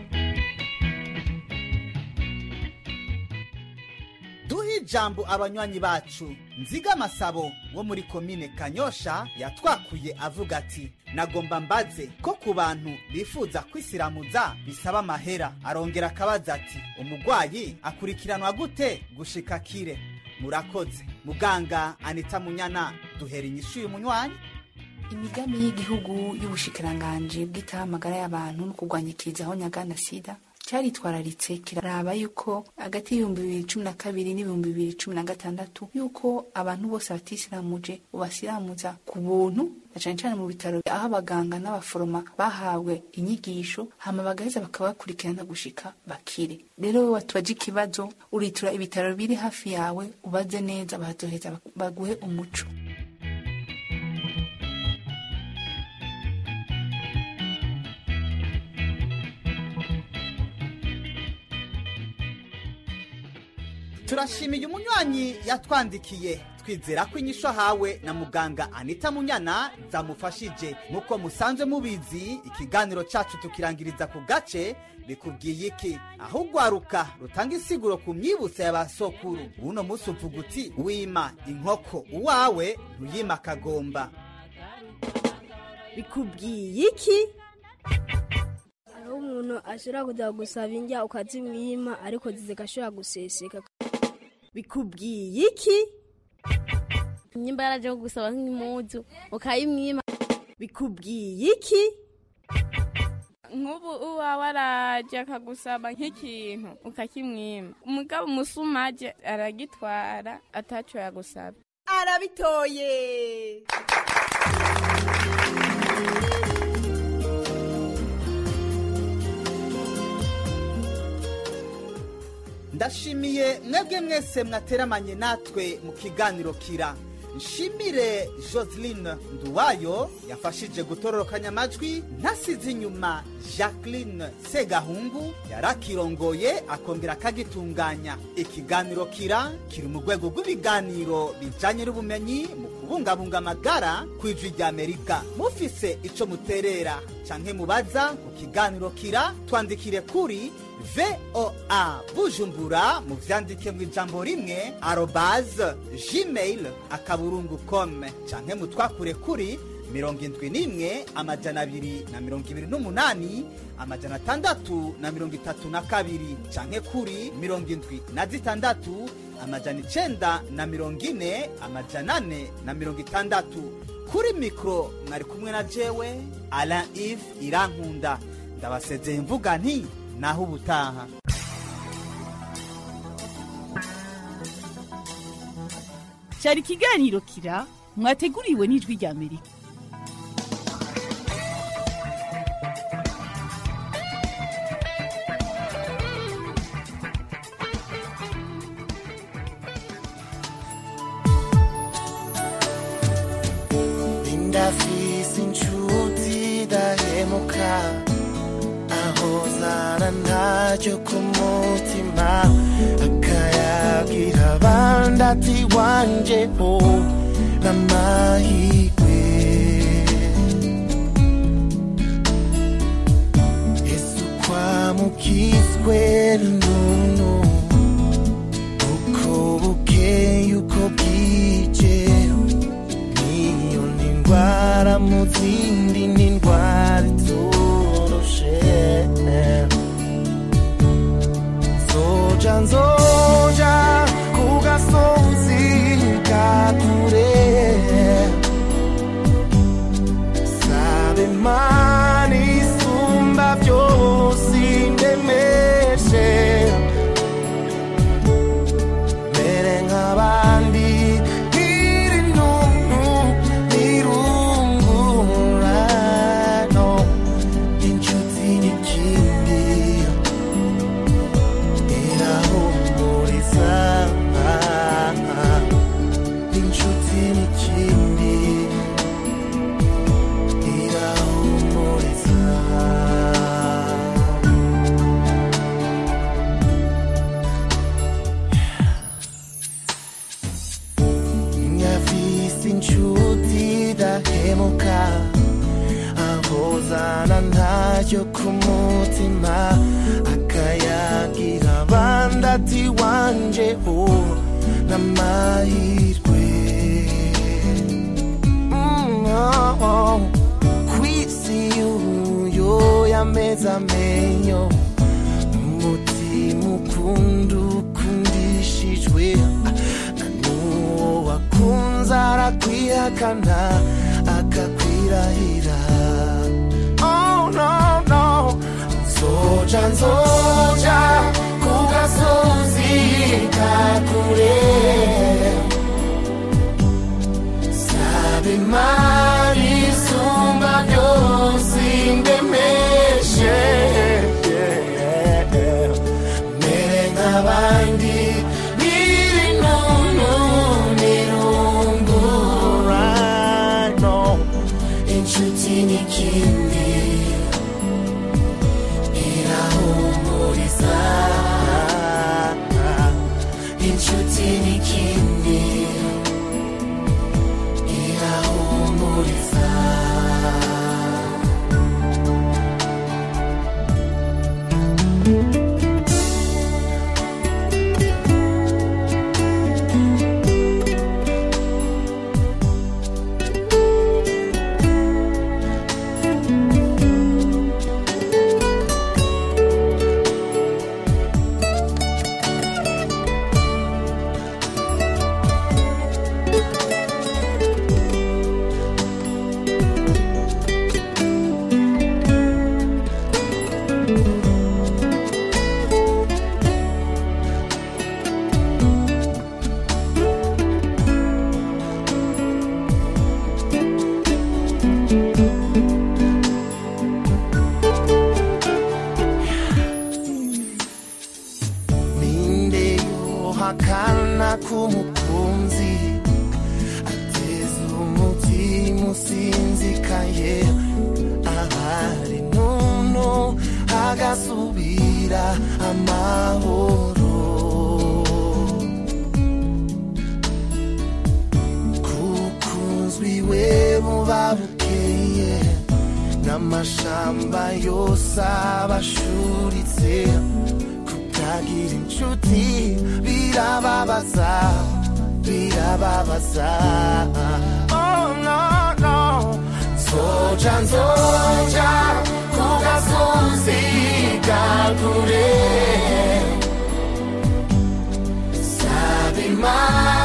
Duhe ijambo abanywanyi bacu. Nziga Masabo wo muri komine Kanyosha yatwakuye avuga ati nagomba mbaze ko ku bantu bifuza kwisiramuza bisaba amahera. Arongera akabaza ati umugwayi akurikiranwa gute gushika kire? Murakoze. Muganga Anita Munyana duhera inyishu y'umunywanyi. Imigambi y'igihugu y'ubushikiranganje bw'itahamagara y'abantu no kurwanya ikizaho nyagana sida cyaritwararitse kiraraba yuko hagati y'ibihumbi 2012 n'ibihumbi 2016 yuko abantu bose batisiramuje ubasiramuza ku buntu na cane cane mu bitaro aho abaganga n'abaforoma bahawe inyigisho hama bagaheza bakabakurikirana gushika bakire. Rero wowe watubaje ikibazo uritura ibitaro biri hafi yawe ubaze neza bazoheza baguhe umuco. Turashimiye umunywanyi yatwandikiye twizera ko inyisho hawe na muganga Anita Munyana zamufashije. Muko musanzwe mubizi ikiganiro cacu tukirangiriza ku gace bikubwiye iki aho ugwaruka rutanga isiguro ku myibutso y'abasokuru. Uno musi uvuga uti wima inkoko uwawe ntuyima akagomba. Bikubwiye iki? Ari umuntu ashobora kujya gusaba indya ukazimwima ariko zigashobora guseseka. Bikubwiye iki? Nyimba yaraje gusaba nk'impuzu ukayimwima. Bikubwiye iki? Nk'ubu uwawe araje akagusaba nk'ikintu ukakimwima umugabo umusumaje aragitwara ataco yagusaba. Arabitoye. Ndashimiye mwebwe mwese mwateramanye natwe mu kiganiro kira. Nshimire Joseline Nduwayo yafashije gutororokanya amajwi, ntasize inyuma Jacqueline Segahungu yarakirongoye akongera akagitunganya. Ikiganiro kira kiri mu rwego rw'ibiganiro bijanye n'ubumenyi mu kubungabunga amagara kw'ijwi ry'Amerika. Mufise ico muterera canke mubaza ku kiganiro kira twandikire kuri VOA Bujumbura mu vyandike mu ijambo rimwe @gmail.com canke mutwakure kuri 71 228 632 canke kuri 76 940 kuri mikro mwari kumwe na jewe Alain Yves Irankunda. Ndabasezeye mvuga nti naho ubutaha. Cyari ikiganiro kira mwateguriwe n'ijwi ry'Amerika. Ndafise inshuti dahemuka ahozana ntacyo ku mutima akayaga akayagira abandi ati wanje ho n'amahirwe Yesu kwamukizwe n'uno uko bukeye uko bwije niyo n'indwara mu zindi n'indwara itoroshe nzoja ku gasozi ka kure sabe Imana isumba byose indemeshe mere nk'abandi nkiri ntuntu nirungurano inshuti n'ikindi irahumuriza inshuti n'ikindi irahumuriza nyafise inshuti dahemuka ahozana ntayo ku mutima akayagira abandi ati wanje ho n'amahirwe kwisi uyo yameze amenyo umutima ukunda ukundishijwe na n'uwo wakunze arakwihakana akakwirahira oh no no nzoja ku gasozi ka kure sabe Imana isumba byose indemeshe mere nk'abandi biri nunu nirungurano inshuti n'ikindi irahumuriza inshuti n'ikindi irahumuriza akana k'umukunzi ateza umutima usinzikaye ahari nunu hagasubira amahoro kukunzwi we buba bukeye n'amashamba yose abashuritse kukagira inshuti birababaza birababaza oh no no nzoja ku gasozi ka kure sabe Imana